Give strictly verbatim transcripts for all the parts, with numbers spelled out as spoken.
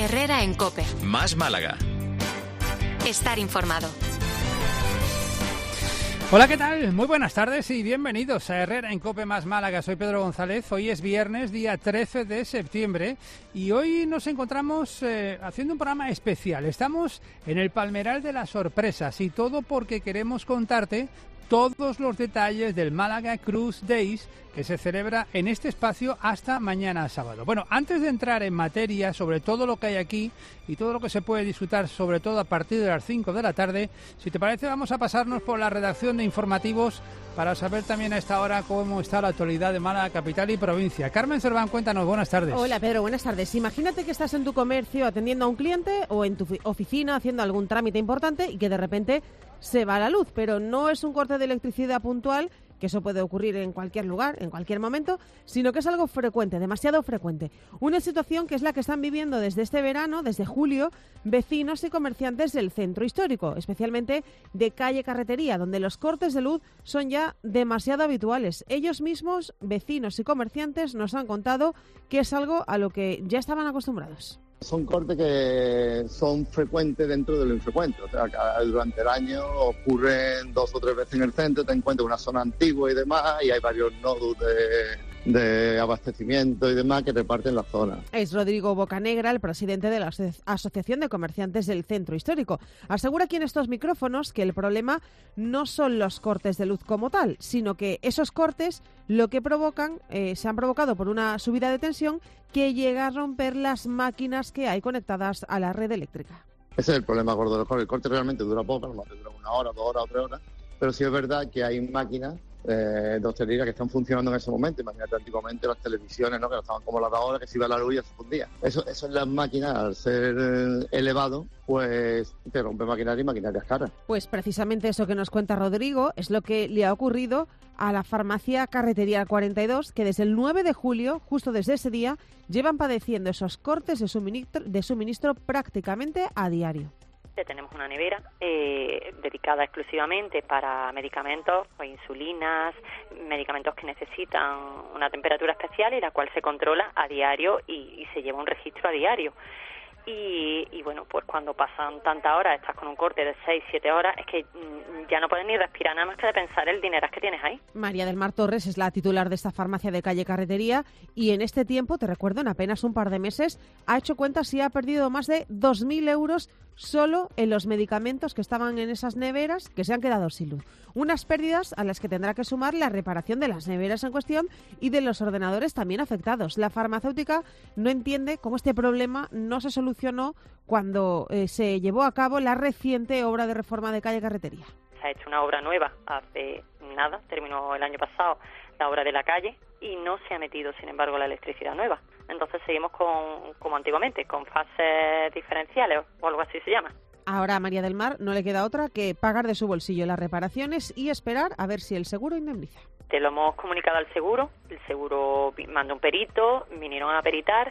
Herrera en COPE. Más Málaga. Estar informado. Hola, ¿qué tal? Muy buenas tardes y bienvenidos a Herrera en COPE Más Málaga. Soy Pedro González. Hoy es viernes, día trece de septiembre, y hoy nos encontramos eh, haciendo un programa especial. Estamos en el Palmeral de las Sorpresas, y todo porque queremos contarte todos los detalles del Málaga Cruise Days, que se celebra en este espacio hasta mañana sábado. Bueno, antes de entrar en materia sobre todo lo que hay aquí y todo lo que se puede disfrutar, sobre todo a partir de las cinco de la tarde, si te parece vamos a pasarnos por la redacción de informativos para saber también a esta hora cómo está la actualidad de Málaga capital y provincia. Carmen Cerván, cuéntanos, buenas tardes. Hola Pedro, buenas tardes. Imagínate que estás en tu comercio atendiendo a un cliente o en tu oficina haciendo algún trámite importante y que de repente se va la luz, pero no es un corte de electricidad puntual, que eso puede ocurrir en cualquier lugar, en cualquier momento, sino que es algo frecuente, demasiado frecuente. Una situación que es la que están viviendo desde este verano, desde julio, vecinos y comerciantes del centro histórico, especialmente de calle Carretería, donde los cortes de luz son ya demasiado habituales. Ellos mismos, vecinos y comerciantes, nos han contado que es algo a lo que ya estaban acostumbrados. Son cortes que son frecuentes dentro de lo infrecuente. O sea, que durante el año ocurren dos o tres veces en el centro, te encuentras una zona antigua y demás, y hay varios nodos de, de abastecimiento y demás que reparten la zona. Es Rodrigo Bocanegra, el presidente de la Asociación de Comerciantes del Centro Histórico. Asegura aquí en estos micrófonos que el problema no son los cortes de luz como tal, sino que esos cortes lo que provocan, eh, se han provocado por una subida de tensión que llega a romper las máquinas que hay conectadas a la red eléctrica. Ese es el problema gordo de los cortes. El corte realmente dura poco, normalmente dura una hora, dos horas o tres horas, pero sí es verdad que hay máquinas eh, de hostelería que están funcionando en ese momento. Imagínate antiguamente las televisiones, ¿no?, que no estaban como las de ahora, que se iba la luz y ya se fundía. Eso, eso en las máquinas, al ser eh, elevado, pues te rompe maquinaria y maquinarias caras. Pues precisamente eso que nos cuenta Rodrigo es lo que le ha ocurrido a la farmacia Carretería cuarenta y dos, que desde el nueve de julio, justo desde ese día, llevan padeciendo esos cortes de suministro, de suministro prácticamente a diario. Tenemos una nevera eh, dedicada exclusivamente para medicamentos o insulinas, medicamentos que necesitan una temperatura especial y la cual se controla a diario y, y se lleva un registro a diario. Y, y bueno, pues cuando pasan tantas horas, estás con un corte de seis, siete horas, es que mm, ya no puedes ni respirar nada más que de pensar el dinero que tienes ahí. María del Mar Torres es la titular de esta farmacia de calle Carretería y en este tiempo, te recuerdo, en apenas un par de meses, ha hecho cuentas y ha perdido más de dos mil euros solo en los medicamentos que estaban en esas neveras que se han quedado sin luz. Unas pérdidas a las que tendrá que sumar la reparación de las neveras en cuestión y de los ordenadores también afectados. La farmacéutica no entiende cómo este problema no se solucionó cuando eh, se llevó a cabo la reciente obra de reforma de calle Carretería. Se ha hecho una obra nueva hace nada, terminó el año pasado la obra de la calle y no se ha metido, sin embargo, la electricidad nueva. Entonces seguimos con, como antiguamente, con fases diferenciales o algo así se llama. Ahora a María del Mar no le queda otra que pagar de su bolsillo las reparaciones y esperar a ver si el seguro indemniza. Te lo hemos comunicado al seguro, el seguro mandó un perito, vinieron a peritar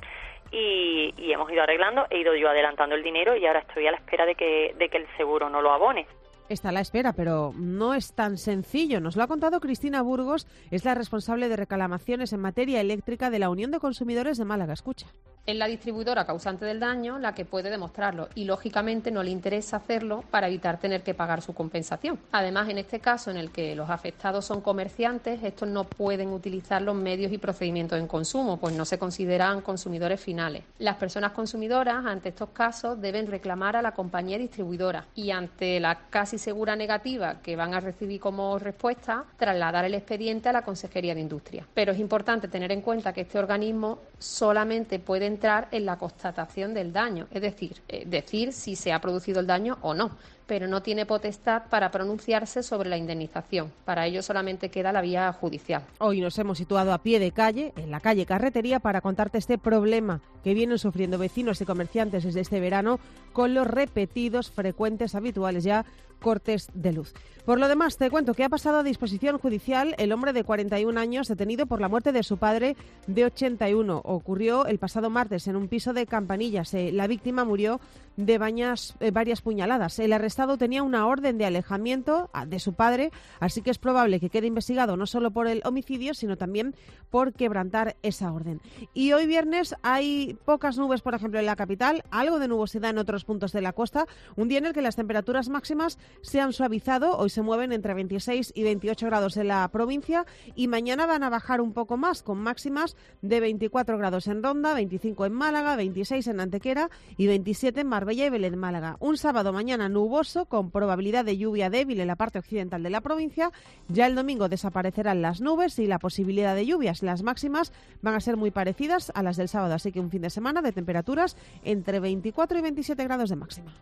y, y hemos ido arreglando, he ido yo adelantando el dinero y ahora estoy a la espera de que, de que el seguro no lo abone. Está a la espera, pero no es tan sencillo. Nos lo ha contado Cristina Burgos, es la responsable de reclamaciones en materia eléctrica de la Unión de Consumidores de Málaga. Escucha. Es la distribuidora causante del daño la que puede demostrarlo y, lógicamente, no le interesa hacerlo para evitar tener que pagar su compensación. Además, en este caso, en el que los afectados son comerciantes, estos no pueden utilizar los medios y procedimientos en consumo, pues no se consideran consumidores finales. Las personas consumidoras, ante estos casos, deben reclamar a la compañía distribuidora y, ante la casi segura negativa que van a recibir como respuesta, trasladar el expediente a la Consejería de Industria. Pero es importante tener en cuenta que este organismo solamente puede entrar en la constatación del daño, es decir, eh, decir si se ha producido el daño o no, pero no tiene potestad para pronunciarse sobre la indemnización. Para ello solamente queda la vía judicial. Hoy nos hemos situado a pie de calle, en la calle Carretería, para contarte este problema que vienen sufriendo vecinos y comerciantes desde este verano con los repetidos, frecuentes, habituales ya cortes de luz. Por lo demás, te cuento que ha pasado a disposición judicial el hombre de cuarenta y un años detenido por la muerte de su padre de ochenta y uno. Ocurrió el pasado martes en un piso de Campanillas. Eh, la víctima murió de bañas, eh, varias puñaladas. El arrestado pasado tenía una orden de alejamiento de su padre, así que es probable que quede investigado no solo por el homicidio, sino también por quebrantar esa orden. Y hoy viernes hay pocas nubes, por ejemplo, en la capital, algo de nubosidad en otros puntos de la costa, un día en el que las temperaturas máximas se han suavizado, hoy se mueven entre veintiséis y veintiocho grados en la provincia y mañana van a bajar un poco más, con máximas de veinticuatro grados en Ronda, veinticinco en Málaga, veintiséis en Antequera y veintisiete en Marbella y Belén, Málaga. Un sábado mañana nuboso con probabilidad de lluvia débil en la parte occidental de la provincia. Ya el domingo desaparecerán las nubes y la posibilidad de lluvias. Las máximas van a ser muy parecidas a las del sábado, así que un fin de semana de temperaturas entre veinticuatro y veintisiete grados de máxima.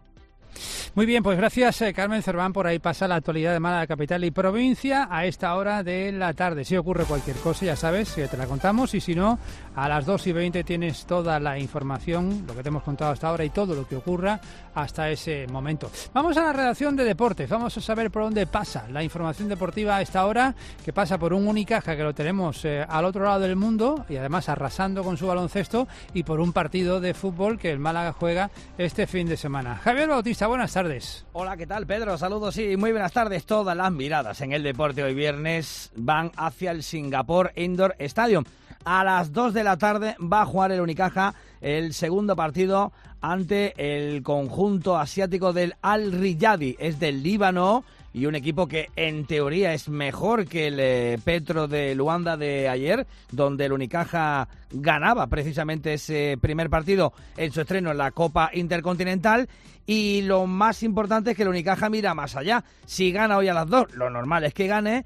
Muy bien, pues gracias eh, Carmen Cerván. Por ahí pasa la actualidad de Málaga, capital y provincia a esta hora de la tarde. Si ocurre cualquier cosa, ya sabes, te la contamos, y si no, a las dos y veinte tienes toda la información, lo que te hemos contado hasta ahora y todo lo que ocurra hasta ese momento. Vamos a la redacción de deportes, vamos a saber por dónde pasa la información deportiva a esta hora, que pasa por un Unicaja que lo tenemos eh, al otro lado del mundo y además arrasando con su baloncesto, y por un partido de fútbol que el Málaga juega este fin de semana. Javier Bautista, buenas tardes. Hola, ¿qué tal, Pedro? Saludos y muy buenas tardes. Todas las miradas en el deporte hoy viernes van hacia el Singapore Indoor Stadium. A las dos de la tarde va a jugar el Unicaja el segundo partido ante el conjunto asiático del Al-Riyadi. Es del Líbano y un equipo que en teoría es mejor que el eh, Petro de Luanda de ayer, donde el Unicaja ganaba precisamente ese primer partido en su estreno en la Copa Intercontinental. Y lo más importante es que el Unicaja mira más allá. Si gana hoy a las dos, lo normal es que gane,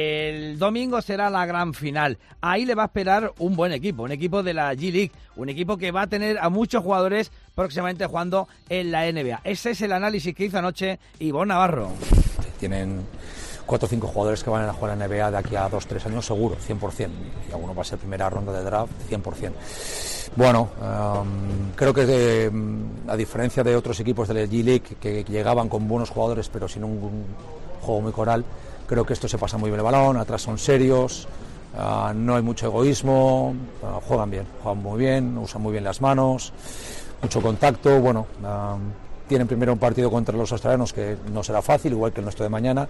el domingo será la gran final. Ahí le va a esperar un buen equipo, un equipo de la G-League, un equipo que va a tener a muchos jugadores próximamente jugando en la N B A. Ese es el análisis que hizo anoche Ivonne Navarro. Tienen cuatro o cinco jugadores que van a jugar en N B A de aquí a dos o tres años seguro, cien por ciento. Y alguno va a ser primera ronda de draft, cien por ciento. Bueno, um, creo que um, a diferencia de otros equipos de la G-League que, que llegaban con buenos jugadores pero sin un, un juego muy coral, creo que esto se pasa muy bien el balón, atrás son serios, uh, no hay mucho egoísmo, uh, juegan bien, juegan muy bien, usan muy bien las manos, mucho contacto. Bueno, um, tienen primero un partido contra los australianos que no será fácil, igual que el nuestro de mañana.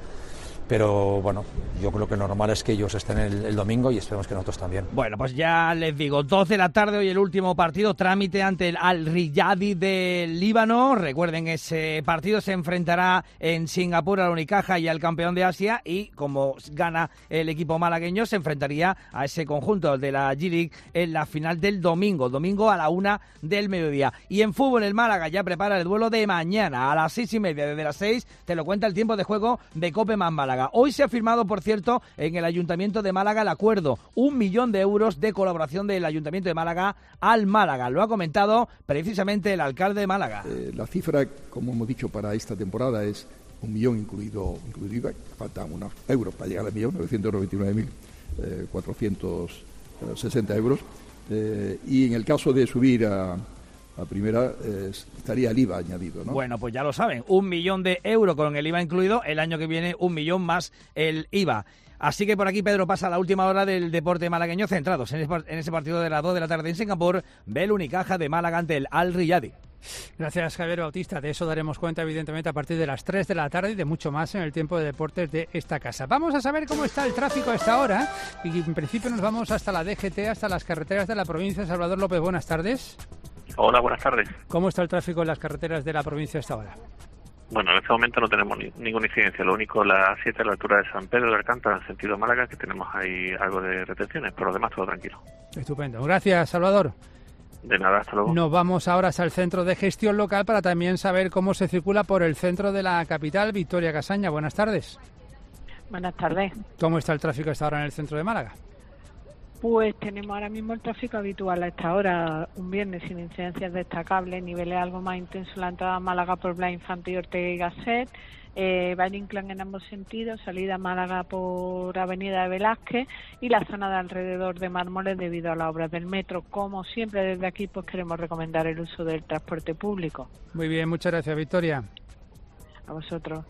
Pero bueno, yo creo que lo normal es que ellos estén el, el domingo y esperemos que nosotros también. Bueno, pues ya les digo, dos de la tarde hoy el último partido, trámite ante el Al-Riyadi del Líbano. Recuerden, ese partido se enfrentará en Singapur al Unicaja y al campeón de Asia, y como gana el equipo malagueño se enfrentaría a ese conjunto de la G-League en la final del domingo, domingo a la una del mediodía. Y en fútbol el Málaga ya prepara el duelo de mañana a las seis y media, desde las seis, te lo cuenta el tiempo de juego de Cope Más Málaga. Hoy se ha firmado, por cierto, en el Ayuntamiento de Málaga el acuerdo, un millón de euros de colaboración del Ayuntamiento de Málaga al Málaga. Lo ha comentado precisamente el alcalde de Málaga. Eh, la cifra, como hemos dicho, para esta temporada es un millón incluido, incluido I V A. Faltan unos euros para llegar al millón, novecientos noventa y nueve mil cuatrocientos sesenta euros. Eh, y en el caso de subir a... La primera eh, estaría el I V A añadido, ¿no? Bueno, pues ya lo saben, un millón de euros con el I V A incluido, el año que viene un millón más el I V A. Así que por aquí, Pedro, pasa la última hora del deporte malagueño, centrados en ese, en ese partido de las dos de la tarde en Singapur, ve el Unicaja de Málaga ante el Al-Riyadi. Gracias, Javier Bautista. De eso daremos cuenta, evidentemente, a partir de las tres de la tarde y de mucho más en el tiempo de deportes de esta casa. Vamos a saber cómo está el tráfico a esta hora y en principio nos vamos hasta la D G T, hasta las carreteras de la provincia. Salvador López, buenas tardes. Hola, buenas tardes. ¿Cómo está el tráfico en las carreteras de la provincia hasta ahora? Bueno, en este momento no tenemos ni, ninguna incidencia. Lo único, la A siete a la altura de San Pedro de Alcántara, en sentido Málaga, que tenemos ahí algo de retenciones, pero lo demás todo tranquilo. Estupendo. Gracias, Salvador. De nada, hasta luego. Nos vamos ahora hasta el Centro de Gestión Local para también saber cómo se circula por el centro de la capital. Victoria Casaña, buenas tardes. Buenas tardes. ¿Cómo está el tráfico hasta ahora en el centro de Málaga? Pues tenemos ahora mismo el tráfico habitual a esta hora, un viernes sin incidencias destacables, niveles algo más intensos la entrada a Málaga por Blas Infante y Ortega y Gasset, eh, Valle Inclán en ambos sentidos, salida a Málaga por Avenida de Velázquez y la zona de alrededor de Mármoles debido a las obras del metro. Como siempre, desde aquí pues queremos recomendar el uso del transporte público. Muy bien, muchas gracias, Victoria. A vosotros.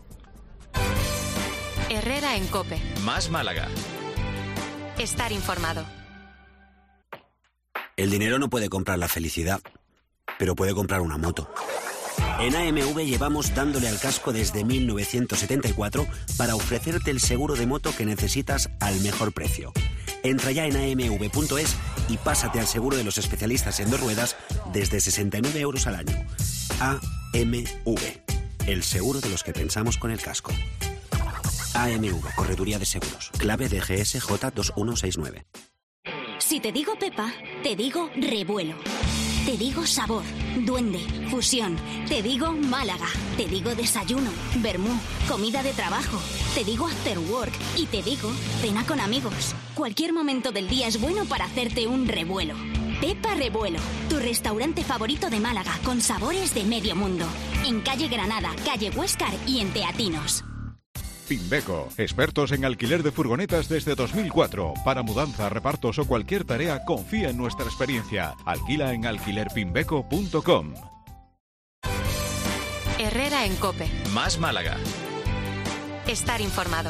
Herrera en COPE. Más Málaga. Estar informado. El dinero no puede comprar la felicidad, pero puede comprar una moto. En A M V llevamos dándole al casco desde mil novecientos setenta y cuatro para ofrecerte el seguro de moto que necesitas al mejor precio. Entra ya en a m v punto es y pásate al seguro de los especialistas en dos ruedas desde sesenta y nueve euros al año. A M V, el seguro de los que pensamos con el casco. A M V, Correduría de Seguros. Clave D G S J dos uno seis nueve. Si te digo Pepa, te digo revuelo. Te digo sabor, duende, fusión. Te digo Málaga. Te digo desayuno, vermú, comida de trabajo. Te digo after work y te digo cena con amigos. Cualquier momento del día es bueno para hacerte un revuelo. Pepa Revuelo, tu restaurante favorito de Málaga con sabores de medio mundo. En calle Granada, calle Huéscar y en Teatinos. Pimbeco, expertos en alquiler de furgonetas desde dos mil cuatro. Para mudanza, repartos o cualquier tarea, confía en nuestra experiencia. Alquila en alquiler pimbeco punto com. Herrera en COPE. Más Málaga. Estar informado.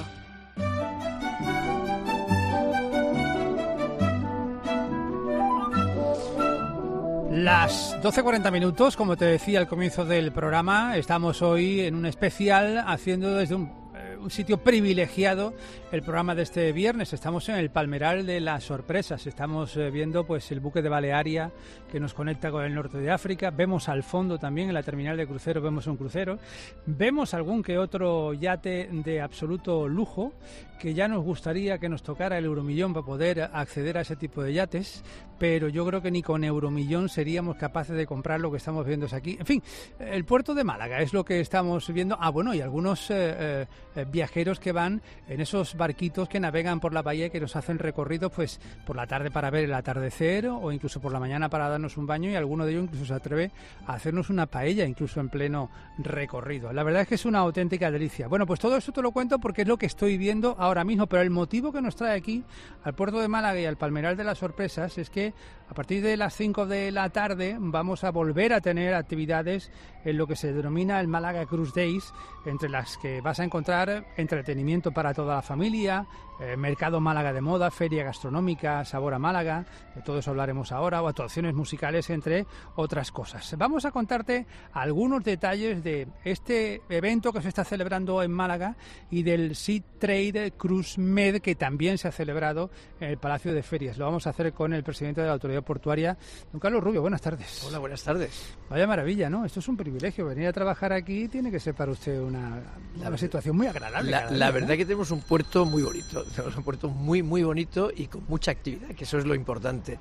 Las doce cuarenta minutos, como te decía al comienzo del programa, estamos hoy en un especial haciendo desde un un sitio privilegiado el programa de este viernes. Estamos en el Palmeral de las Sorpresas. Estamos eh, viendo pues el buque de Balearia que nos conecta con el norte de África. Vemos al fondo también en la terminal de cruceros, vemos un crucero. Vemos algún que otro yate de absoluto lujo que ya nos gustaría que nos tocara el Euromillón para poder acceder a ese tipo de yates, pero yo creo que ni con Euromillón seríamos capaces de comprar lo que estamos viendo aquí. En fin, el puerto de Málaga es lo que estamos viendo. Ah, bueno, y algunos eh, eh, viajeros que van en esos barquitos que navegan por la bahía y que nos hacen recorridos pues por la tarde para ver el atardecer o incluso por la mañana para darnos un baño, y alguno de ellos incluso se atreve a hacernos una paella incluso en pleno recorrido. La verdad es que es una auténtica delicia. Bueno, pues todo esto te lo cuento porque es lo que estoy viendo ahora mismo, pero el motivo que nos trae aquí al puerto de Málaga y al Palmeral de las Sorpresas es que a partir de las cinco de la tarde vamos a volver a tener actividades en lo que se denomina el Málaga Cruise Days, entre las que vas a encontrar entretenimiento para toda la familia, eh, mercado Málaga de moda, feria gastronómica, sabor a Málaga, de todo eso hablaremos ahora, o actuaciones musicales, entre otras cosas. Vamos a contarte algunos detalles de este evento que se está celebrando en Málaga y del Sea Trade Cruise Med, que también se ha celebrado en el Palacio de Ferias. Lo vamos a hacer con el presidente de la Autoridad Portuaria, don Carlos Rubio. Buenas tardes. Hola, buenas tardes. Vaya maravilla, ¿no? Esto es un privilegio. Venir a trabajar aquí tiene que ser para usted una, una la, situación muy agradable. La, día, la ¿no? verdad es que tenemos un puerto muy bonito. Tenemos un puerto muy, muy bonito y con mucha actividad, que eso es lo importante.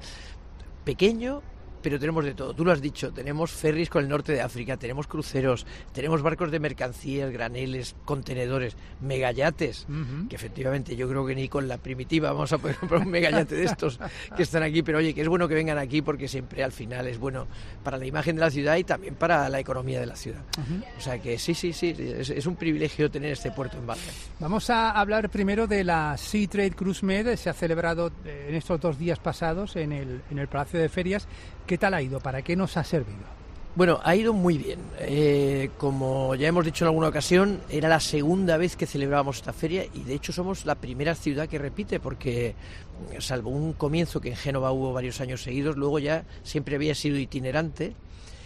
Pequeño, pero tenemos de todo. Tú lo has dicho, tenemos ferries con el norte de África, tenemos cruceros, tenemos barcos de mercancías, graneles, contenedores, megayates, uh-huh. que efectivamente yo creo que ni con la primitiva vamos a poder comprar un megayate de estos que están aquí, pero oye, que es bueno que vengan aquí porque siempre al final es bueno para la imagen de la ciudad y también para la economía de la ciudad. Uh-huh. O sea que sí, sí, sí, es, es un privilegio tener este puerto en Málaga. Vamos a hablar primero de la Sea Trade Cruise Med. Se ha celebrado en estos dos días pasados en el, en el Palacio de Ferias. ¿Qué tal ha ido? ¿Para qué nos ha servido? Bueno, ha ido muy bien. Eh, como ya hemos dicho en alguna ocasión, era la segunda vez que celebrábamos esta feria y de hecho somos la primera ciudad que repite, porque salvo un comienzo que en Génova hubo varios años seguidos, luego ya siempre había sido itinerante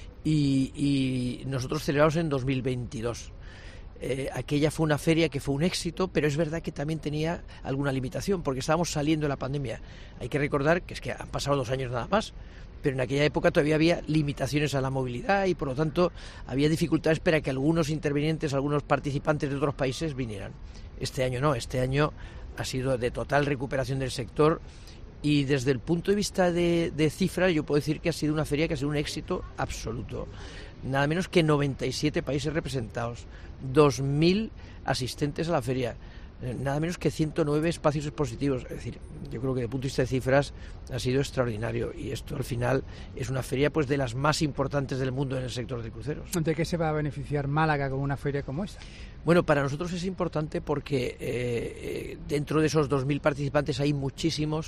y, y nosotros celebramos en dos mil veintidós. Eh, aquella fue una feria que fue un éxito, pero es verdad que también tenía alguna limitación porque estábamos saliendo de la pandemia. Hay que recordar que es que han pasado dos años nada más, pero en aquella época todavía había limitaciones a la movilidad y por lo tanto había dificultades para que algunos intervinientes, algunos participantes de otros países vinieran. Este año no, este año ha sido de total recuperación del sector y desde el punto de vista de, de cifras yo puedo decir que ha sido una feria que ha sido un éxito absoluto. Nada menos que noventa y siete países representados, dos mil asistentes a la feria, nada menos que ciento nueve espacios expositivos. Es decir, yo creo que desde el punto de vista de cifras ha sido extraordinario y esto al final es una feria pues de las más importantes del mundo en el sector de cruceros. ¿De qué se va a beneficiar Málaga con una feria como esta? Bueno, para nosotros es importante porque eh, dentro de esos dos mil participantes hay muchísimos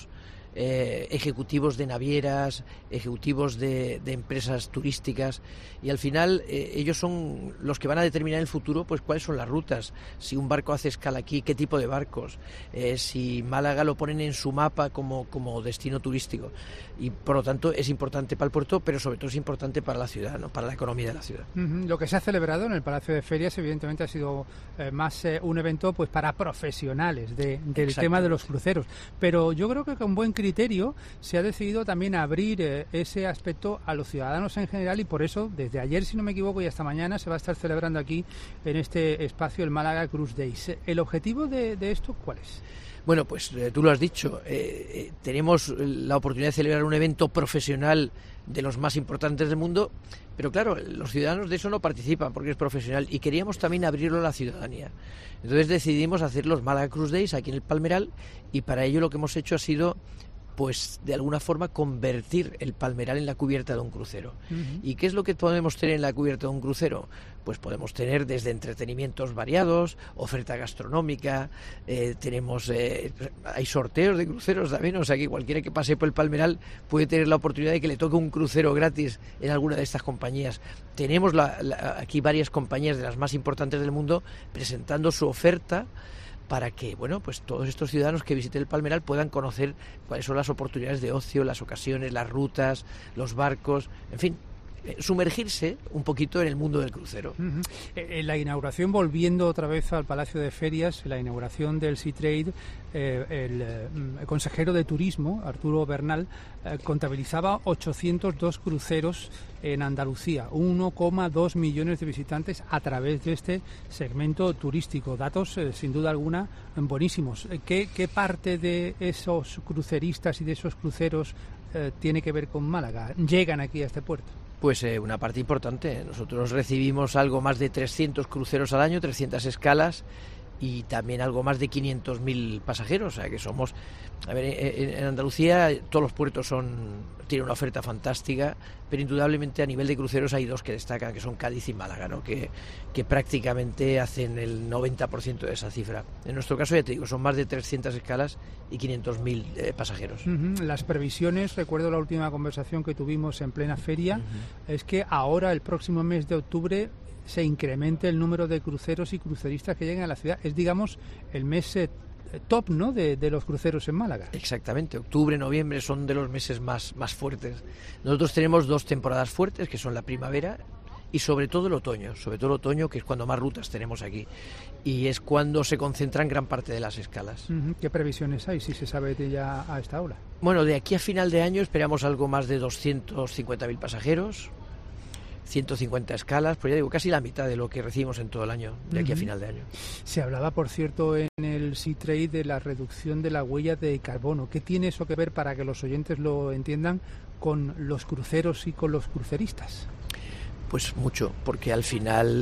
eh, ejecutivos de navieras, ejecutivos de, de empresas turísticas, y al final eh, ellos son los que van a determinar en el futuro pues cuáles son las rutas, si un barco hace escala aquí, qué tipo de barcos, eh, si Málaga lo ponen en su mapa como, como destino turístico, y por lo tanto es importante para el puerto, pero sobre todo es importante para la ciudad, ¿no? Para la economía de la ciudad. Uh-huh. Lo que se ha celebrado en el Palacio de Ferias evidentemente ha sido eh, más eh, un evento pues para profesionales de, del tema de los cruceros, pero yo creo que con buen criterio se ha decidido también abrir eh, ese aspecto a los ciudadanos en general, y por eso desde ayer, si no me equivoco, y hasta mañana se va a estar celebrando aquí en este espacio el Málaga Cruise Days. ¿El objetivo de, de esto cuál es? Bueno, pues eh, tú lo has dicho, eh, eh, tenemos la oportunidad de celebrar un evento profesional de los más importantes del mundo, pero claro, los ciudadanos de eso no participan porque es profesional, y queríamos también abrirlo a la ciudadanía. Entonces decidimos hacer los Málaga Cruise Days aquí en el Palmeral, y para ello lo que hemos hecho ha sido, pues de alguna forma, convertir el Palmeral en la cubierta de un crucero. Uh-huh. ¿Y qué es lo que podemos tener en la cubierta de un crucero? Pues podemos tener desde entretenimientos variados, oferta gastronómica, eh, tenemos eh, hay sorteos de cruceros también, o sea que cualquiera que pase por el Palmeral puede tener la oportunidad de que le toque un crucero gratis en alguna de estas compañías. Tenemos la, la, aquí varias compañías de las más importantes del mundo presentando su oferta, para que, bueno, pues todos estos ciudadanos que visiten el Palmeral puedan conocer cuáles son las oportunidades de ocio, las ocasiones, las rutas, los barcos, en fin, sumergirse un poquito en el mundo del crucero. Uh-huh. En la inauguración, volviendo otra vez al Palacio de Ferias, la inauguración del Seatrade, eh, el, el consejero de Turismo, Arturo Bernal, eh, contabilizaba ochocientos dos cruceros en Andalucía, uno coma dos millones de visitantes a través de este segmento turístico. Datos, eh, sin duda alguna, buenísimos. ¿Qué, qué parte de esos cruceristas y de esos cruceros eh, tiene que ver con Málaga? ¿Llegan aquí a este puerto? Pues eh, una parte importante. Nosotros recibimos algo más de trescientos cruceros al año, trescientas escalas, y también algo más de quinientos mil pasajeros. O sea que somos... A ver, en, en Andalucía todos los puertos son tienen una oferta fantástica, pero indudablemente a nivel de cruceros hay dos que destacan, que son Cádiz y Málaga, ¿no? que, que prácticamente hacen el noventa por ciento de esa cifra. En nuestro caso, ya te digo, son más de trescientas escalas y quinientos mil eh, pasajeros. Uh-huh. Las previsiones, recuerdo la última conversación que tuvimos en plena feria, uh-huh. es que ahora, el próximo mes de octubre, se incremente el número de cruceros y cruceristas que lleguen a la ciudad. Es, digamos, el mes eh, top, ¿no?, de, de los cruceros en Málaga. Exactamente. Octubre, noviembre son de los meses más, más fuertes. Nosotros tenemos dos temporadas fuertes, que son la primavera y sobre todo el otoño. Sobre todo el otoño, que es cuando más rutas tenemos aquí. Y es cuando se concentran gran parte de las escalas. Uh-huh. ¿Qué previsiones hay, si se sabe de ya a esta hora? Bueno, de aquí a final de año esperamos algo más de doscientos cincuenta mil pasajeros, ciento cincuenta escalas, pues ya digo, casi la mitad de lo que recibimos en todo el año, de aquí uh-huh. a final de año. Se hablaba, por cierto, en el Seatrade de la reducción de la huella de carbono. ¿Qué tiene eso que ver, para que los oyentes lo entiendan, con los cruceros y con los cruceristas? Pues mucho, porque al final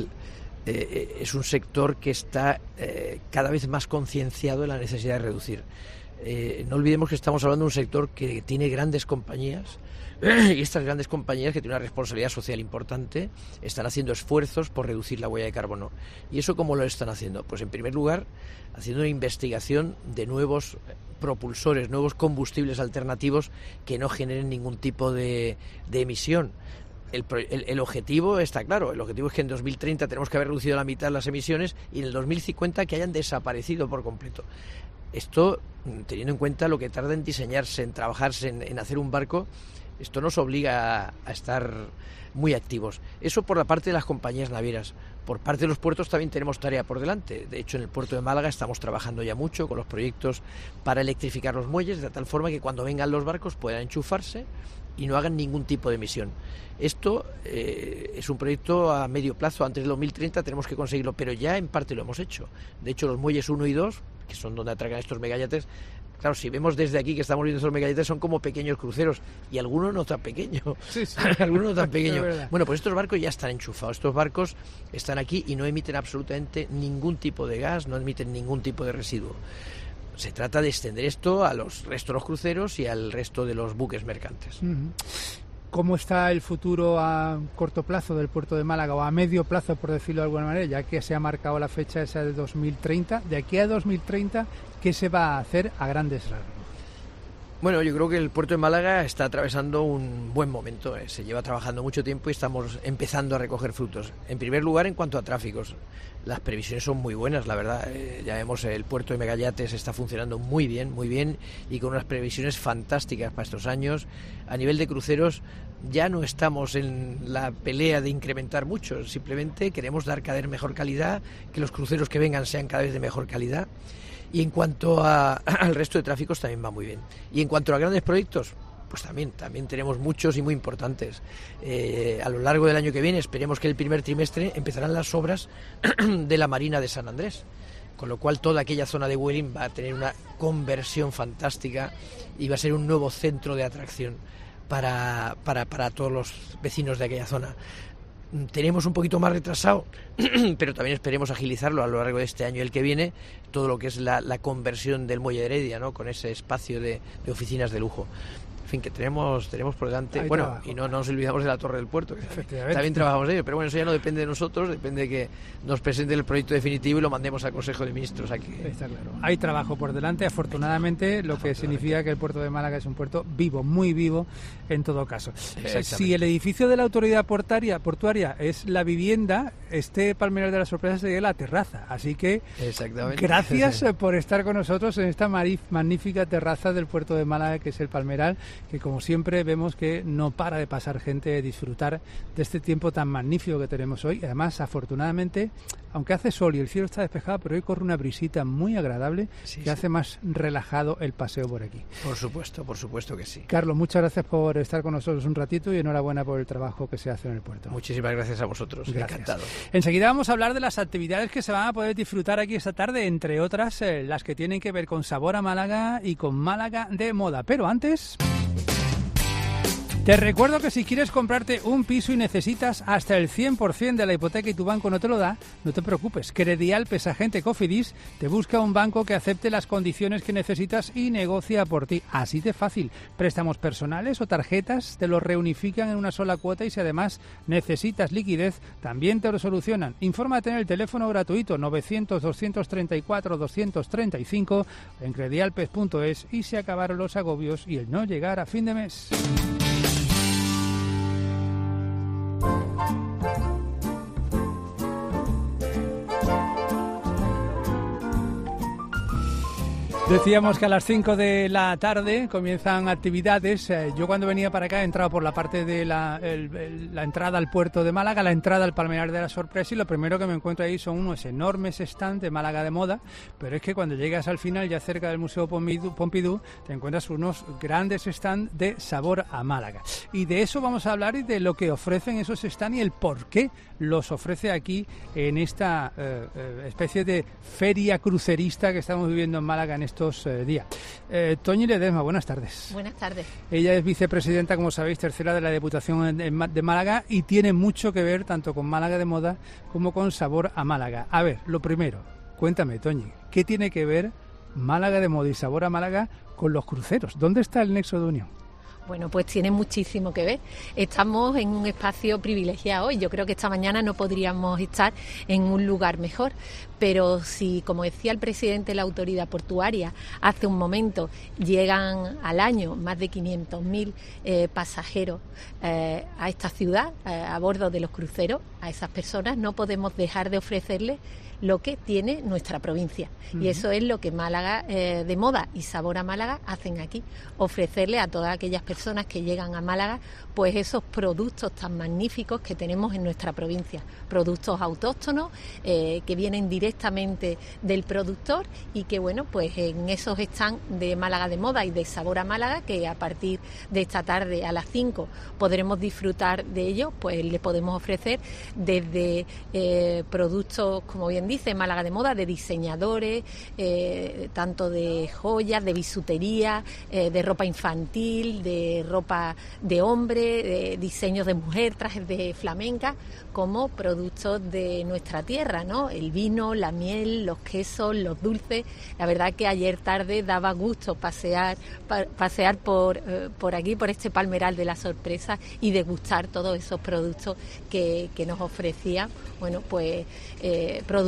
eh, es un sector que está eh, cada vez más concienciado en la necesidad de reducir. Eh, no olvidemos que estamos hablando de un sector que tiene grandes compañías, y estas grandes compañías, que tienen una responsabilidad social importante, están haciendo esfuerzos por reducir la huella de carbono. ¿Y eso cómo lo están haciendo? Pues en primer lugar, haciendo una investigación de nuevos propulsores, nuevos combustibles alternativos que no generen ningún tipo de, de emisión. El, el, el objetivo está claro, el objetivo es que en dos mil treinta tenemos que haber reducido la mitad las emisiones, y en el dos mil cincuenta que hayan desaparecido por completo. Esto, teniendo en cuenta lo que tarda en diseñarse, en trabajarse, en, en hacer un barco, esto nos obliga a, a estar muy activos. Eso por la parte de las compañías navieras. Por parte de los puertos también tenemos tarea por delante. De hecho, en el puerto de Málaga estamos trabajando ya mucho con los proyectos para electrificar los muelles, de tal forma que cuando vengan los barcos puedan enchufarse y no hagan ningún tipo de emisión. Esto eh, es un proyecto a medio plazo. Antes del dos mil treinta tenemos que conseguirlo, pero ya en parte lo hemos hecho. De hecho, los muelles uno y dos, que son donde atracan estos megayates, claro, si vemos desde aquí que estamos viendo estos megayates, son como pequeños cruceros, y algunos no tan pequeños. Sí, sí. algunos no tan pequeños. Bueno, pues estos barcos ya están enchufados. Estos barcos están aquí y no emiten absolutamente ningún tipo de gas, no emiten ningún tipo de residuo. Se trata de extender esto a los restos de los cruceros y al resto de los buques mercantes. Uh-huh. ¿Cómo está el futuro a corto plazo del puerto de Málaga, o a medio plazo, por decirlo de alguna manera, ya que se ha marcado la fecha esa de dos mil treinta? De dos mil treinta, de aquí a dos mil treinta, ¿qué se va a hacer a grandes rasgos? Bueno, yo creo que el puerto de Málaga está atravesando un buen momento. Eh. Se lleva trabajando mucho tiempo y estamos empezando a recoger frutos. En primer lugar, en cuanto a tráficos, las previsiones son muy buenas, la verdad. Eh, ya vemos, el puerto de Megayates está funcionando muy bien, muy bien, y con unas previsiones fantásticas para estos años. A nivel de cruceros, ya no estamos en la pelea de incrementar mucho, simplemente queremos dar cada vez mejor calidad, que los cruceros que vengan sean cada vez de mejor calidad. Y en cuanto a, al resto de tráficos también va muy bien. Y en cuanto a grandes proyectos, pues también, también tenemos muchos y muy importantes. Eh, a lo largo del año que viene, esperemos que el primer trimestre empezarán las obras de la Marina de San Andrés, con lo cual toda aquella zona de Vueling va a tener una conversión fantástica y va a ser un nuevo centro de atracción para, para, para todos los vecinos de aquella zona. Tenemos un poquito más retrasado, pero también esperemos agilizarlo a lo largo de este año y el que viene, todo lo que es la, la conversión del Muelle de Heredia, ¿no? Con ese espacio de, de oficinas de lujo. En fin, que tenemos tenemos por delante. Hay bueno, trabajo. Y no, no nos olvidamos de la Torre del Puerto, que también, también trabajamos de ello, pero bueno, eso ya no depende de nosotros, depende de que nos presenten el proyecto definitivo y lo mandemos al Consejo de Ministros aquí. Está claro. Hay trabajo por delante, afortunadamente, lo que significa que el puerto de Málaga es un puerto vivo, muy vivo en todo caso. Eh, si el edificio de la autoridad portuaria, portuaria es la vivienda, este Palmeral de la Sorpresa sería la terraza, así que gracias por estar con nosotros en esta magnífica terraza del puerto de Málaga, que es el Palmeral, que como siempre vemos que no para de pasar gente a disfrutar de este tiempo tan magnífico que tenemos hoy. Además, afortunadamente, aunque hace sol y el cielo está despejado, pero hoy corre una brisita muy agradable sí, que sí. hace más relajado el paseo por aquí. Por supuesto, por supuesto que sí. Carlos, muchas gracias por estar con nosotros un ratito y enhorabuena por el trabajo que se hace en el puerto. Muchísimas gracias a vosotros. Gracias. Encantado. Enseguida vamos a hablar de las actividades que se van a poder disfrutar aquí esta tarde, entre otras eh, las que tienen que ver con Sabor a Málaga y con Málaga de moda. Pero antes... te recuerdo que si quieres comprarte un piso y necesitas hasta el cien por ciento de la hipoteca y tu banco no te lo da, no te preocupes. Credialpes Agente Cofidis te busca un banco que acepte las condiciones que necesitas y negocia por ti. Así de fácil. Préstamos personales o tarjetas te los reunifican en una sola cuota y si además necesitas liquidez, también te lo solucionan. Infórmate en el teléfono gratuito novecientos, doscientos treinta y cuatro, doscientos treinta y cinco en credialpes punto es y se acabaron los agobios y el no llegar a fin de mes. Decíamos que a las cinco de la tarde comienzan actividades. Eh, yo cuando venía para acá he entrado por la parte de la, el, el, la entrada al puerto de Málaga, la entrada al Palmeral de la Sorpresa, y lo primero que me encuentro ahí son unos enormes stands de Málaga de moda, pero es que cuando llegas al final, ya cerca del Museo Pompidou, Pompidou te encuentras unos grandes stands de Sabor a Málaga. Y de eso vamos a hablar y de lo que ofrecen esos stands y el por qué los ofrece aquí en esta eh, eh, especie de feria crucerista que estamos viviendo en Málaga en estos Eh, días. Eh, Toñi Ledesma, buenas tardes. Buenas tardes. Ella es vicepresidenta, como sabéis, tercera de la Diputación de Málaga y tiene mucho que ver tanto con Málaga de moda como con Sabor a Málaga. A ver, lo primero, cuéntame, Toñi, ¿qué tiene que ver Málaga de moda y Sabor a Málaga con los cruceros? ¿Dónde está el nexo de unión? Bueno, pues tiene muchísimo que ver. Estamos en un espacio privilegiado y yo creo que esta mañana no podríamos estar en un lugar mejor. Pero si, como decía el presidente de la autoridad portuaria hace un momento, llegan al año más de quinientos mil eh, pasajeros eh, a esta ciudad, eh, a bordo de los cruceros, a esas personas no podemos dejar de ofrecerles lo que tiene nuestra provincia. Uh-huh. Y eso es lo que Málaga eh, de moda y Sabor a Málaga hacen aquí, ofrecerle a todas aquellas personas que llegan a Málaga pues esos productos tan magníficos que tenemos en nuestra provincia, productos autóctonos eh, que vienen directamente del productor y que bueno, pues en esos stands de Málaga de moda y de Sabor a Málaga, que a partir de esta tarde a las cinco podremos disfrutar de ellos, pues le podemos ofrecer desde eh, productos, como bien dice, Málaga de moda, de diseñadores, eh, tanto de joyas, de bisutería, eh, de ropa infantil, de ropa de hombre, de diseños de mujer, trajes de flamenca, como productos de nuestra tierra, ¿no? El vino, la miel, los quesos, los dulces. La verdad que ayer tarde daba gusto pasear pa, pasear por, eh, por aquí, por este Palmeral de la Sorpresa y degustar todos esos productos que, que nos ofrecían, bueno, pues eh, productores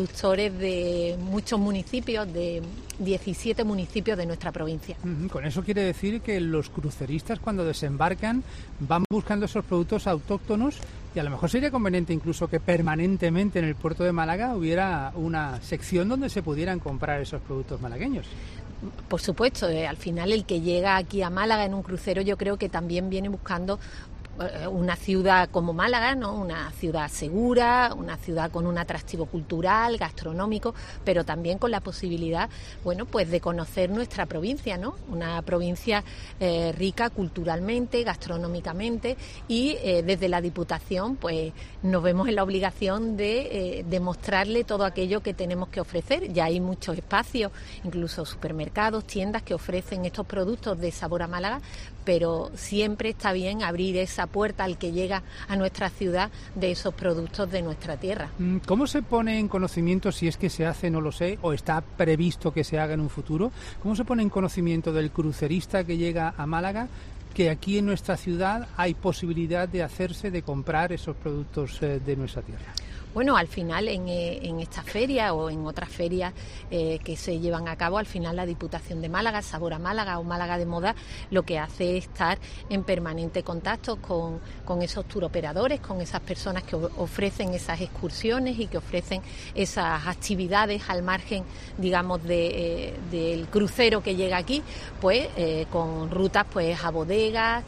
productores de muchos municipios, de diecisiete municipios de nuestra provincia. Con eso quiere decir que los cruceristas, cuando desembarcan, van buscando esos productos autóctonos, y a lo mejor sería conveniente incluso que permanentemente en el puerto de Málaga hubiera una sección donde se pudieran comprar esos productos malagueños. Por supuesto, eh, al final el que llega aquí a Málaga en un crucero, yo creo que también viene buscando una ciudad como Málaga, ¿no? Una ciudad segura, una ciudad con un atractivo cultural, gastronómico, pero también con la posibilidad, bueno, pues de conocer nuestra provincia, ¿no? Una provincia eh, rica culturalmente, gastronómicamente, y eh, desde la Diputación, pues nos vemos en la obligación de, eh, de mostrarle todo aquello que tenemos que ofrecer. Ya hay muchos espacios, incluso supermercados, tiendas que ofrecen estos productos de sabor a Málaga, pero siempre está bien abrir esa puerta al que llega a nuestra ciudad de esos productos de nuestra tierra. ¿Cómo se pone en conocimiento, si es que se hace, no lo sé, o está previsto que se haga en un futuro, cómo se pone en conocimiento del crucerista que llega a Málaga que aquí en nuestra ciudad hay posibilidad de hacerse, de comprar esos productos eh, de nuestra tierra? Bueno, al final en, en esta feria o en otras ferias eh, que se llevan a cabo, al final la Diputación de Málaga, Sabor a Málaga o Málaga de Moda, lo que hace es estar en permanente contacto con, con esos turoperadores, con esas personas que ofrecen esas excursiones y que ofrecen esas actividades al margen, digamos, de, eh, del crucero que llega aquí, pues eh, con rutas pues a bodegas,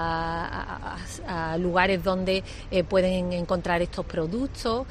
a, a, a lugares donde eh, pueden encontrar estos productos,